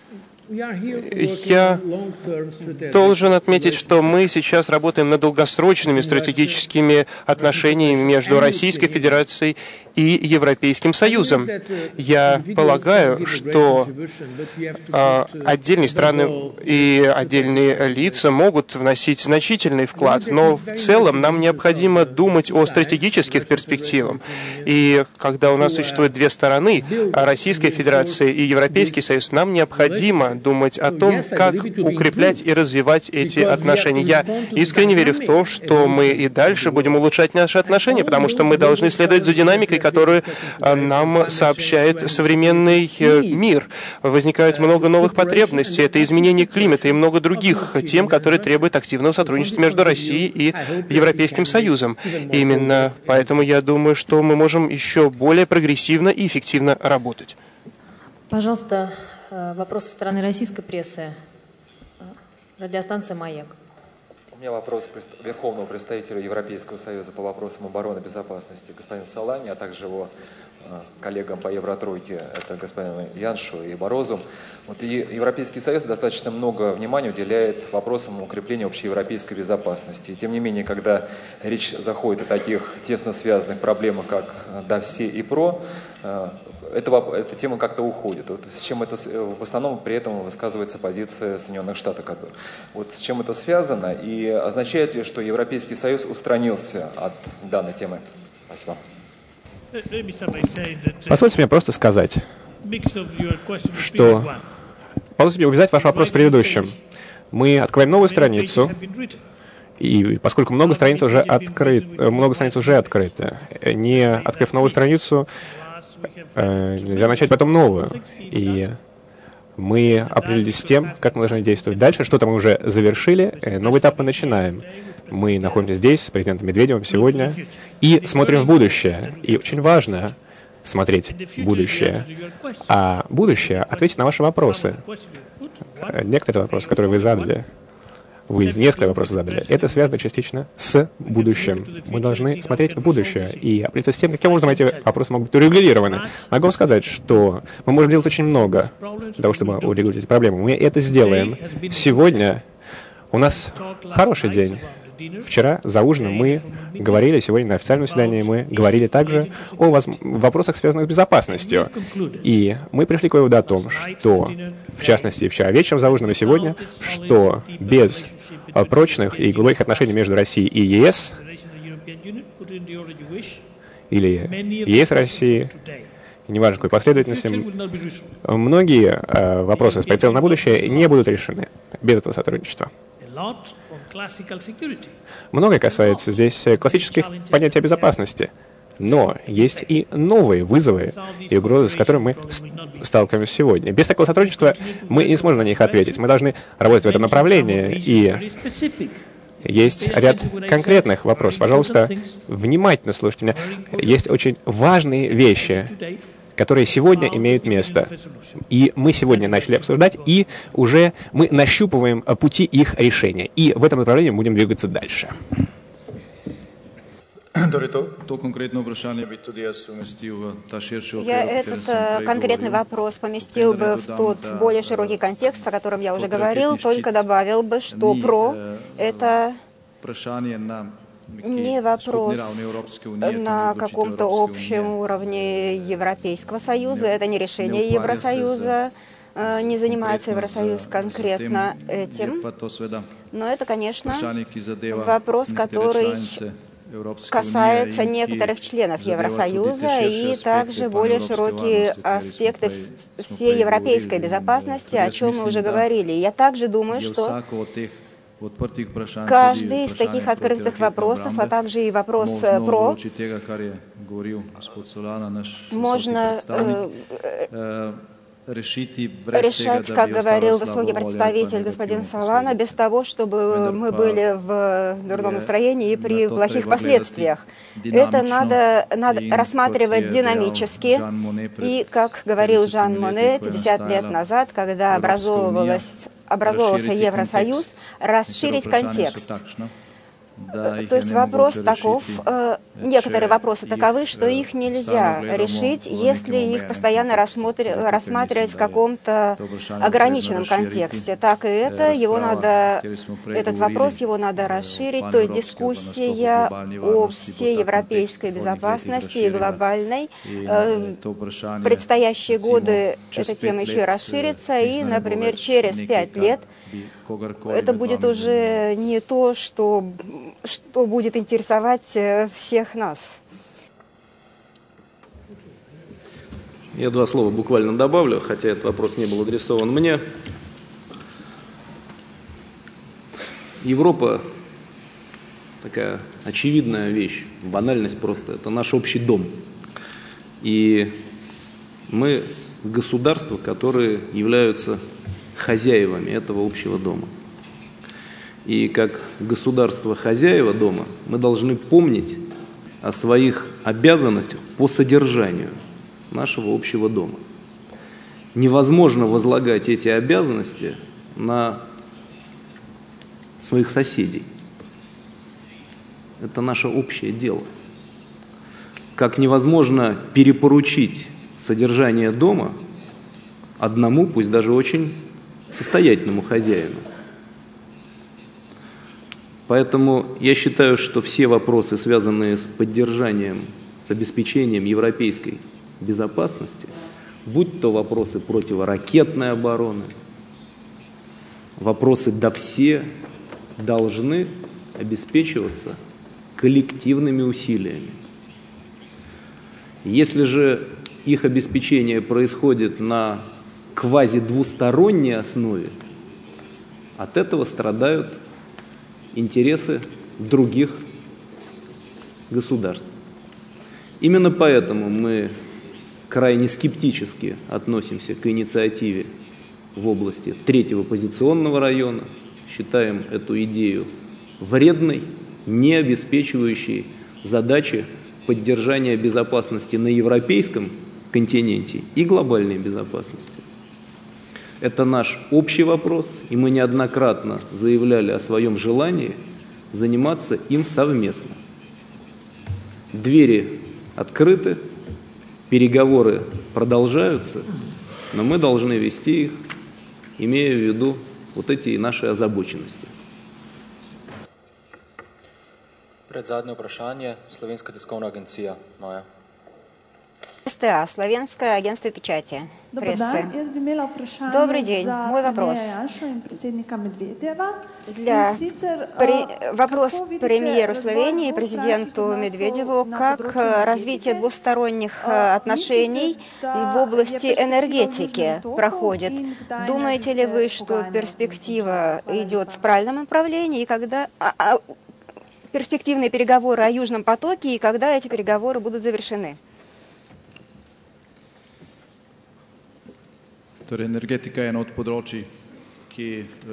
Speaker 9: я должен отметить, что мы сейчас работаем над долгосрочными стратегическими отношениями между Российской Федерацией и Европейским Союзом. Я полагаю, что э, отдельные страны и отдельные лица могут вносить значительный вклад, но в целом нам необходимо думать о стратегических перспективах. И когда у нас существует две стороны, Российская Федерация и Европейский Союз, нам необходимо думать о том, как укреплять и развивать эти отношения. Я искренне верю в то, что мы и дальше будем улучшать наши отношения, потому что мы должны следовать за динамикой, которую нам сообщает современный мир. Возникает много новых потребностей, это изменение климата и много других тем, которые требуют активного сотрудничества между Россией и Европейским Союзом. Именно поэтому я думаю, что мы можем еще более прогрессивно и эффективно работать.
Speaker 5: Пожалуйста, вопрос со стороны российской прессы. Радиостанция «Маяк».
Speaker 7: У меня вопрос к Верховному представителю Европейского Союза по вопросам обороны и безопасности господину Солани, а также его коллегам по Евротройке, это господину Яншу и Барозу. Вот и Европейский Союз достаточно много внимания уделяет вопросам укрепления общеевропейской безопасности. И тем не менее, когда речь заходит о таких тесно связанных проблемах, как ДАФСИ и ПРО, эта, эта тема как-то уходит. Вот с чем это, в основном при этом высказывается позиция Соединенных Штатов. Вот с чем это связано и означает ли, что Европейский Союз устранился от данной темы? Спасибо.
Speaker 10: Позвольте мне просто сказать, что... Позвольте мне увязать ваш вопрос с предыдущим. Мы открываем новую страницу, и поскольку много страниц уже открыт, много страниц уже открыто, не открыв новую страницу, нельзя начать потом новую. И мы определились с тем, как мы должны действовать дальше. Что-то мы уже завершили, новый этап мы начинаем. Мы находимся здесь с президентом Медведевым сегодня и смотрим в будущее. И очень важно смотреть в будущее. А будущее — ответить на ваши вопросы. Некоторые вопросы, которые вы задали, вы из нескольких вопросов задали, это связано частично с будущим. Мы должны смотреть в будущее и определиться с тем, каким образом эти вопросы могут быть урегулированы. Могу вам сказать, что мы можем делать очень много для того, чтобы урегулировать эти проблемы. Мы это сделаем. Сегодня у нас хороший день. Вчера за ужином мы говорили, сегодня на официальном заседании мы говорили также о воз... вопросах, связанных с безопасностью. И мы пришли к выводу о том, что, в частности, вчера вечером за ужином и сегодня, что без прочных и глубоких отношений между Россией и ЕС, или ЕС России, неважно какой последовательности, многие э, вопросы с прицелом на будущее не будут решены без этого сотрудничества. Многое касается здесь классических понятий безопасности, но есть и новые вызовы и угрозы, с которыми мы сталкиваемся сегодня. Без такого сотрудничества мы не сможем на них ответить. Мы должны работать в этом направлении, и есть ряд конкретных вопросов. Пожалуйста, внимательно слушайте меня. Есть очень важные вещи, которые сегодня имеют место. И мы сегодня начали обсуждать, и уже мы нащупываем пути их решения. И в этом направлении будем двигаться дальше.
Speaker 2: Я
Speaker 3: этот конкретный вопрос поместил бы в тот более широкий контекст, о котором я уже говорил, только добавил бы, что ПРО — это не вопрос на каком-то общем уровне Европейского Союза, это не решение Евросоюза, не занимается Евросоюз конкретно этим, но это, конечно, вопрос, который касается некоторых членов Евросоюза и также более широкие аспекты всей европейской безопасности, о чем мы уже говорили. Я также думаю, что каждый из таких открытых вопросов, а также и вопрос ПРО, можно э, решать, как говорил высокий представитель господин Солана, без того, чтобы мы были в дурном настроении и при плохих последствиях. Это надо, надо рассматривать динамически. И, как говорил Жан Моне пятьдесят лет назад, когда образовывалась образовывался Евросоюз, расширить контекст. То есть вопрос таков, э, некоторые вопросы таковы, что их нельзя решить, если их постоянно рассматривать в каком-то ограниченном контексте. Так и это, его надо, этот вопрос его надо расширить, то есть дискуссия о всей европейской безопасности и глобальной. Э, в предстоящие годы эта тема еще расширится, и, например, через пять лет это будет уже не то, что, что будет интересовать всех нас.
Speaker 1: Я два слова буквально добавлю, хотя этот вопрос не был адресован мне. Европа — такая очевидная вещь, банальность просто. Это наш общий дом. И мы государства, которые являются хозяевами этого общего дома. И как государство-хозяева дома мы должны помнить о своих обязанностях по содержанию нашего общего дома. Невозможно возлагать эти обязанности на своих соседей. Это наше общее дело. Как невозможно перепоручить содержание дома одному, пусть даже очень состоятельному хозяину. Поэтому я считаю, что все вопросы, связанные с поддержанием, с обеспечением европейской безопасности, будь то вопросы противоракетной обороны, вопросы ДОВСЕ, должны обеспечиваться коллективными усилиями. Если же их обеспечение происходит на квази-двусторонней основе, от этого страдают интересы других государств. Именно поэтому мы крайне скептически относимся к инициативе в области третьего позиционного района, считаем эту идею вредной, не обеспечивающей задачи поддержания безопасности на европейском континенте и глобальной безопасности. Это наш общий вопрос, и мы неоднократно заявляли о своем желании заниматься им совместно. Двери открыты, переговоры продолжаются, но мы должны вести их, имея в виду вот эти наши озабоченности.
Speaker 7: Предзаднее вопросение, Словенская тисковная агенция, Майя.
Speaker 3: СТА, Словенское агентство печати, прессы. Добрый день. Мой вопрос. Для при... Вопрос премьеру Словении, президенту Медведеву, как развитие двусторонних отношений в области энергетики проходит. Думаете ли вы, что перспектива идет в правильном направлении, и когда... перспективные переговоры о Южном потоке, и когда эти переговоры будут завершены?
Speaker 2: Torej, energetika je eno od področij, ki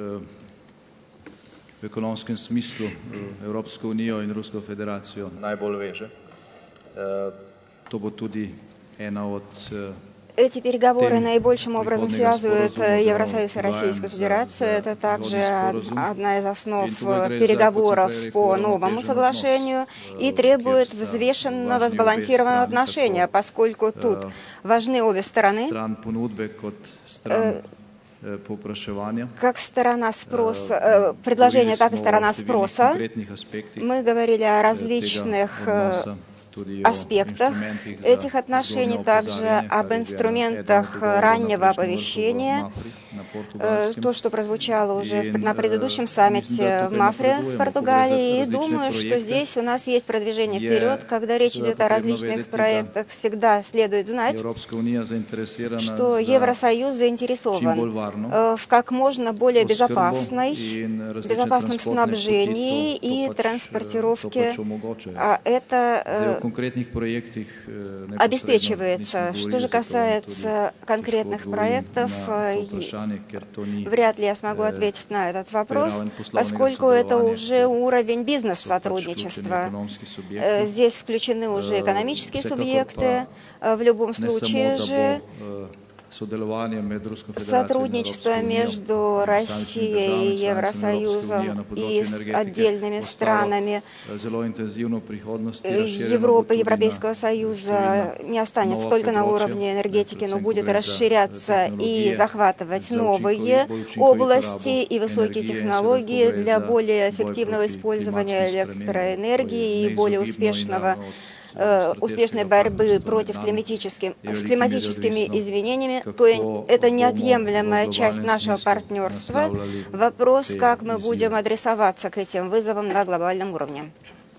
Speaker 2: v ekonomskem smislu Evropsko unijo in Rusko federacijo najbolj veže. To bo tudi ena od
Speaker 3: Эти переговоры наибольшим образом связывают Евросоюз и Российскую Федерацию. Это также одна из основ переговоров по новому соглашению и требует взвешенного, сбалансированного отношения, поскольку тут важны обе стороны. Как сторона спроса, предложения, так и сторона спроса. Мы говорили о различных аспектах этих отношений, также об инструментах раннего оповещения, то, что прозвучало уже на предыдущем саммите в Мафре в Португалии. И думаю, что здесь у нас есть продвижение вперед. Когда речь идет о различных проектах, всегда следует знать, что Евросоюз заинтересован в как можно более безопасной, безопасном снабжении и транспортировке. А это обеспечивается. Что же касается конкретных проектов, вряд ли я смогу ответить на этот вопрос, поскольку это уже уровень бизнес-сотрудничества. Здесь включены уже экономические субъекты. В любом случае же сотрудничество между Россией и Евросоюзом и с отдельными странами Европы, Европейского Союза не останется только на уровне энергетики, но будет расширяться и захватывать новые области и высокие технологии для более эффективного использования электроэнергии и более успешного успешной борьбы против климатическим, с климатическими изменениями, то это неотъемлемая часть нашего партнерства. Вопрос, как мы будем адресоваться к этим вызовам на глобальном уровне.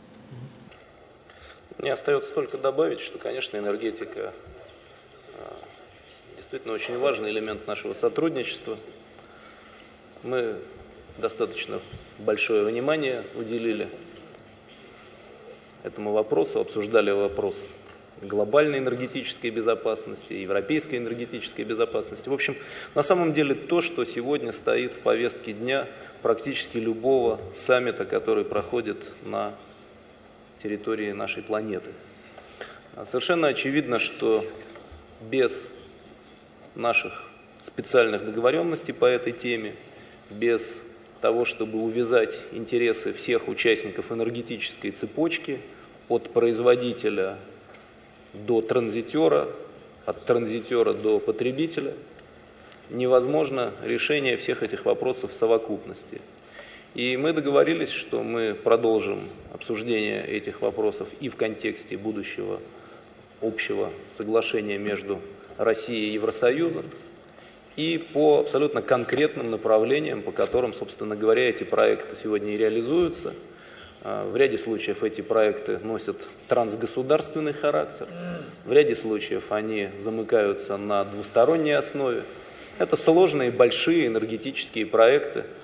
Speaker 1: Мне остается только добавить, что, конечно, энергетика действительно очень важный элемент нашего сотрудничества. Мы достаточно большое внимание уделили этому вопросу, обсуждали вопрос глобальной энергетической безопасности, европейской энергетической безопасности. В общем, на самом деле то, что сегодня стоит в повестке дня практически любого саммита, который проходит на территории нашей планеты. Совершенно очевидно, что без наших специальных договоренностей по этой теме, без того, чтобы увязать интересы всех участников энергетической цепочки от производителя до транзитера, от транзитера до потребителя, невозможно решение всех этих вопросов в совокупности. И мы договорились, что мы продолжим обсуждение этих вопросов и в контексте будущего общего соглашения между Россией и Евросоюзом, и по абсолютно конкретным направлениям, по которым, собственно говоря, эти проекты сегодня и реализуются. В ряде случаев эти проекты носят трансгосударственный характер, в ряде случаев они замыкаются на двусторонней основе. Это сложные, большие энергетические проекты,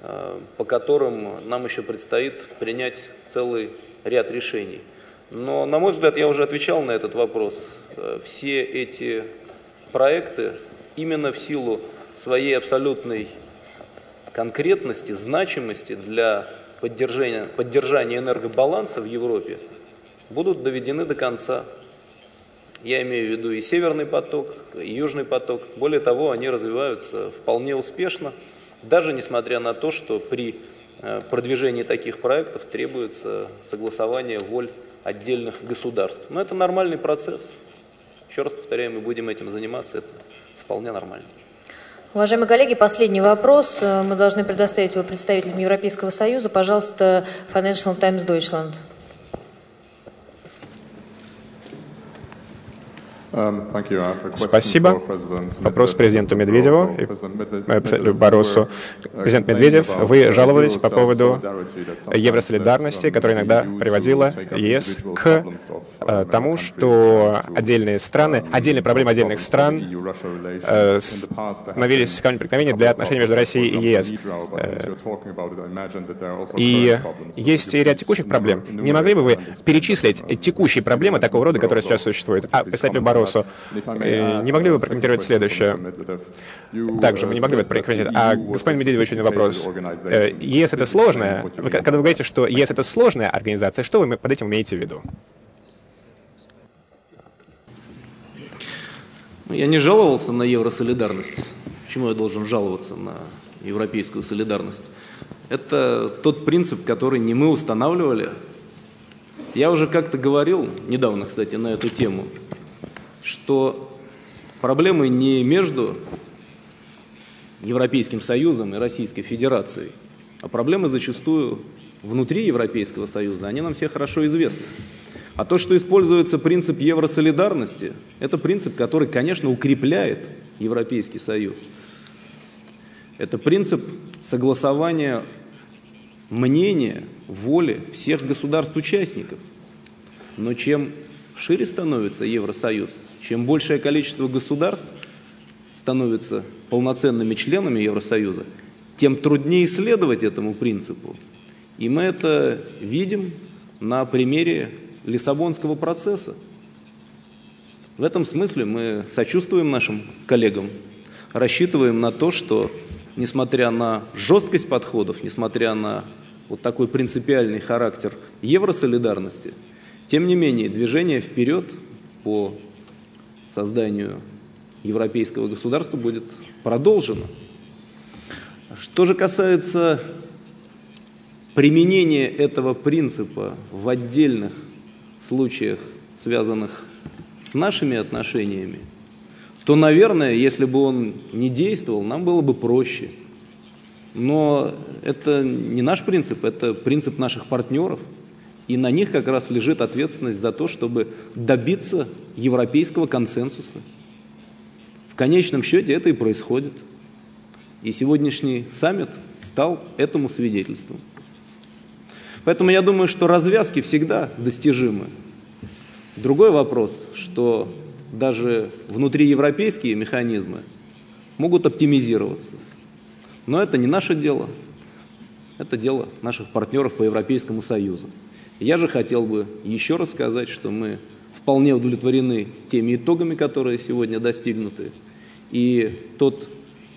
Speaker 1: по которым нам еще предстоит принять целый ряд решений. Но, на мой взгляд, я уже отвечал на этот вопрос. Все эти проекты именно в силу своей абсолютной конкретности, значимости для поддержания, поддержания энергобаланса в Европе будут доведены до конца. Я имею в виду и Северный поток, и Южный поток. Более того, они развиваются вполне успешно, даже несмотря на то, что при продвижении таких проектов требуется согласование воль отдельных государств. Но это нормальный процесс. Еще раз повторяю, мы будем этим заниматься, это вполне нормально.
Speaker 5: Уважаемые коллеги, последний вопрос. Мы должны предоставить его представителям Европейского Союза. Пожалуйста, Financial Times Deutschland.
Speaker 10: Спасибо. Вопрос президенту Медведеву и председателю Барросу. Президент Медведев, вы жаловались по поводу евросолидарности, которая иногда приводила ЕС к э, тому, что отдельные страны, отдельные проблемы отдельных стран э, становились камнем преткновения для отношений между Россией и ЕС. Э, и есть и ряд текущих проблем. Не могли бы вы перечислить текущие проблемы такого рода, которые сейчас существуют? А представителю Барросу, не могли бы прокомментировать следующее? Также мы не могли бы прокомментировать. А господин Медведев, еще один вопрос. ЕС — это сложная... Когда вы говорите, что ЕС — это сложная организация, что вы под этим имеете в виду?
Speaker 1: Я не жаловался на евросолидарность. Почему я должен жаловаться на европейскую солидарность? Это тот принцип, который не мы устанавливали. Я уже как-то говорил, недавно, кстати, на эту тему, что проблемы не между Европейским Союзом и Российской Федерацией, а проблемы зачастую внутри Европейского Союза, они нам все хорошо известны. А то, что используется принцип евросолидарности, это принцип, который, конечно, укрепляет Европейский Союз. Это принцип согласования мнения, воли всех государств-участников. Но чем шире становится Евросоюз, чем большее количество государств становятся полноценными членами Евросоюза, тем труднее исследовать этому принципу. И мы это видим на примере Лиссабонского процесса. В этом смысле мы сочувствуем нашим коллегам, рассчитываем на то, что, несмотря на жесткость подходов, несмотря на вот такой принципиальный характер евросолидарности, тем не менее движение вперед по созданию европейского государства будет продолжено. Что же касается применения этого принципа в отдельных случаях, связанных с нашими отношениями, то, наверное, если бы он не действовал, нам было бы проще. Но это не наш принцип, это принцип наших партнеров. И на них как раз лежит ответственность за то, чтобы добиться европейского консенсуса. В конечном счете это и происходит. И сегодняшний саммит стал этому свидетельством. Поэтому я думаю, что развязки всегда достижимы. Другой вопрос, что даже внутриевропейские механизмы могут оптимизироваться. Но это не наше дело, это дело наших партнеров по Европейскому Союзу. Я же хотел бы еще раз сказать, что мы вполне удовлетворены теми итогами, которые сегодня достигнуты. И тот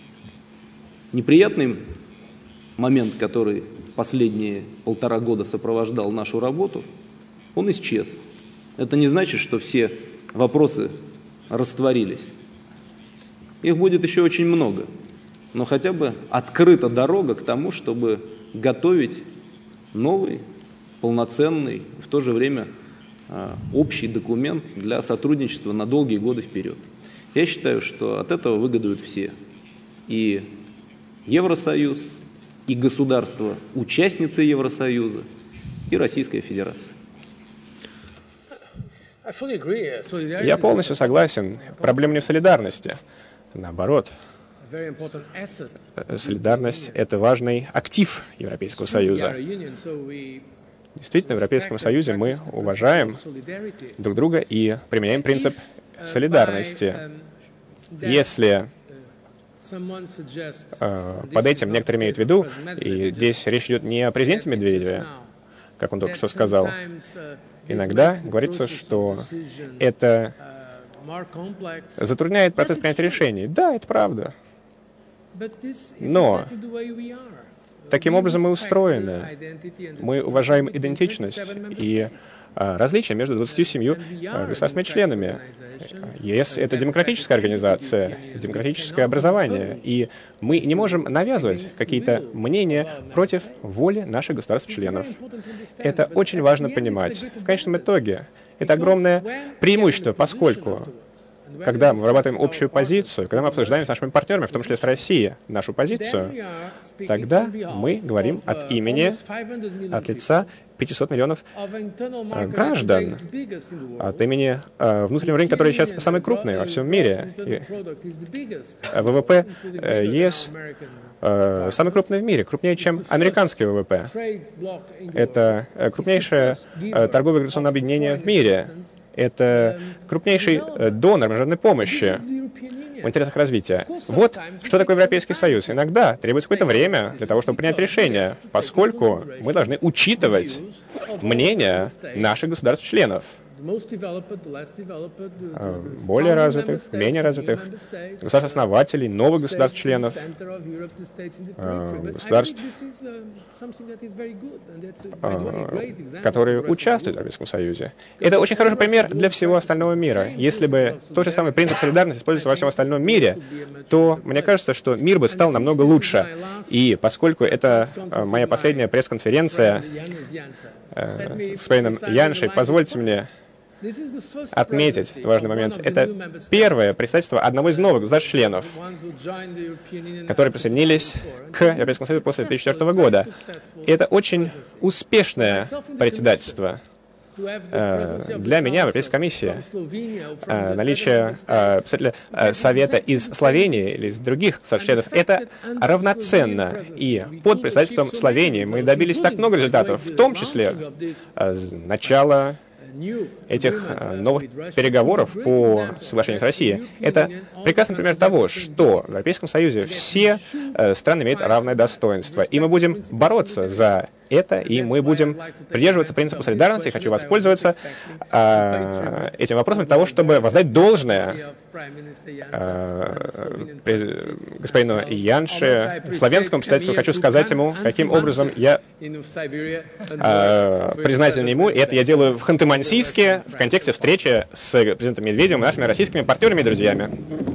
Speaker 1: неприятный момент, который последние полтора года сопровождал нашу работу, он исчез. Это не значит, что все вопросы растворились. Их будет еще очень много. Но хотя бы открыта дорога к тому, чтобы готовить новый, полноценный, в то же время общий документ для сотрудничества на долгие годы вперед. Я считаю, что от этого выгодуют все. И Евросоюз, и государства, участницы Евросоюза, и Российская Федерация.
Speaker 10: Я полностью согласен. Проблема не в солидарности. Наоборот. Солидарность — это важный актив Европейского Союза. Действительно, в Европейском Союзе мы уважаем друг друга и применяем принцип солидарности. Если Под этим некоторые имеют в виду, и здесь речь идет не о президенте Медведеве, как он только что сказал. Иногда говорится, что это затрудняет процесс принятия решений. Да, это правда. Но таким образом мы устроены. Мы уважаем идентичность и а, различия между двадцатью семью а, государственными членами. ЕС — это демократическая организация, демократическое образование, и мы не можем навязывать какие-то мнения против воли наших государств-членов. Это очень важно понимать. В конечном итоге это огромное преимущество, поскольку когда мы вырабатываем общую позицию, когда мы обсуждаем с нашими партнерами, в том числе с Россией, нашу позицию, тогда мы говорим от имени, от лица пятисот миллионов э, граждан, от имени э, внутреннего рынка, который сейчас самый крупный во всем мире. И, э, ВВП э, ЕС э, самый крупный в мире, крупнее, чем американский ВВП. Это э, крупнейшее э, торговое революционное объединение в мире. Это крупнейший донор международной помощи в интересах развития. Вот что такое Европейский Союз. Иногда требуется какое-то время для того, чтобы принять решение, поскольку мы должны учитывать мнение наших государств-членов. Более развитых, менее развитых, государств-основателей, новых государств-членов, государств, которые участвуют в Европейском Союзе. Это очень хороший пример для всего остального мира. Если бы тот же самый принцип солидарности использовался во всем остальном мире, то мне кажется, что мир бы стал намного лучше. И поскольку это моя последняя пресс-конференция с господином Яншей, позвольте мне отметить важный момент. Это первое представительство одного из новых государств-членов, которые присоединились к Европейскому Союзу после две тысячи четвёртого года. И это очень успешное председательство. Для меня, Европейская комиссия, наличие представителя Совета из Словении или из других членов, это равноценно. И под председательством Словении мы добились так много результатов, в том числе начало этих новых переговоров по соглашению с Россией. Это прекрасный пример того, что в Европейском Союзе все страны имеют равное достоинство. И мы будем бороться за это, и мы будем придерживаться принципа солидарности. Я хочу воспользоваться э, этим вопросом для того, чтобы воздать должное э, господину Янше, славянскому представительству. Хочу сказать ему, каким образом я э, признателен ему. И это я делаю в Ханты-Мансийске в контексте встречи с президентом Медведевым и нашими российскими партнерами и друзьями.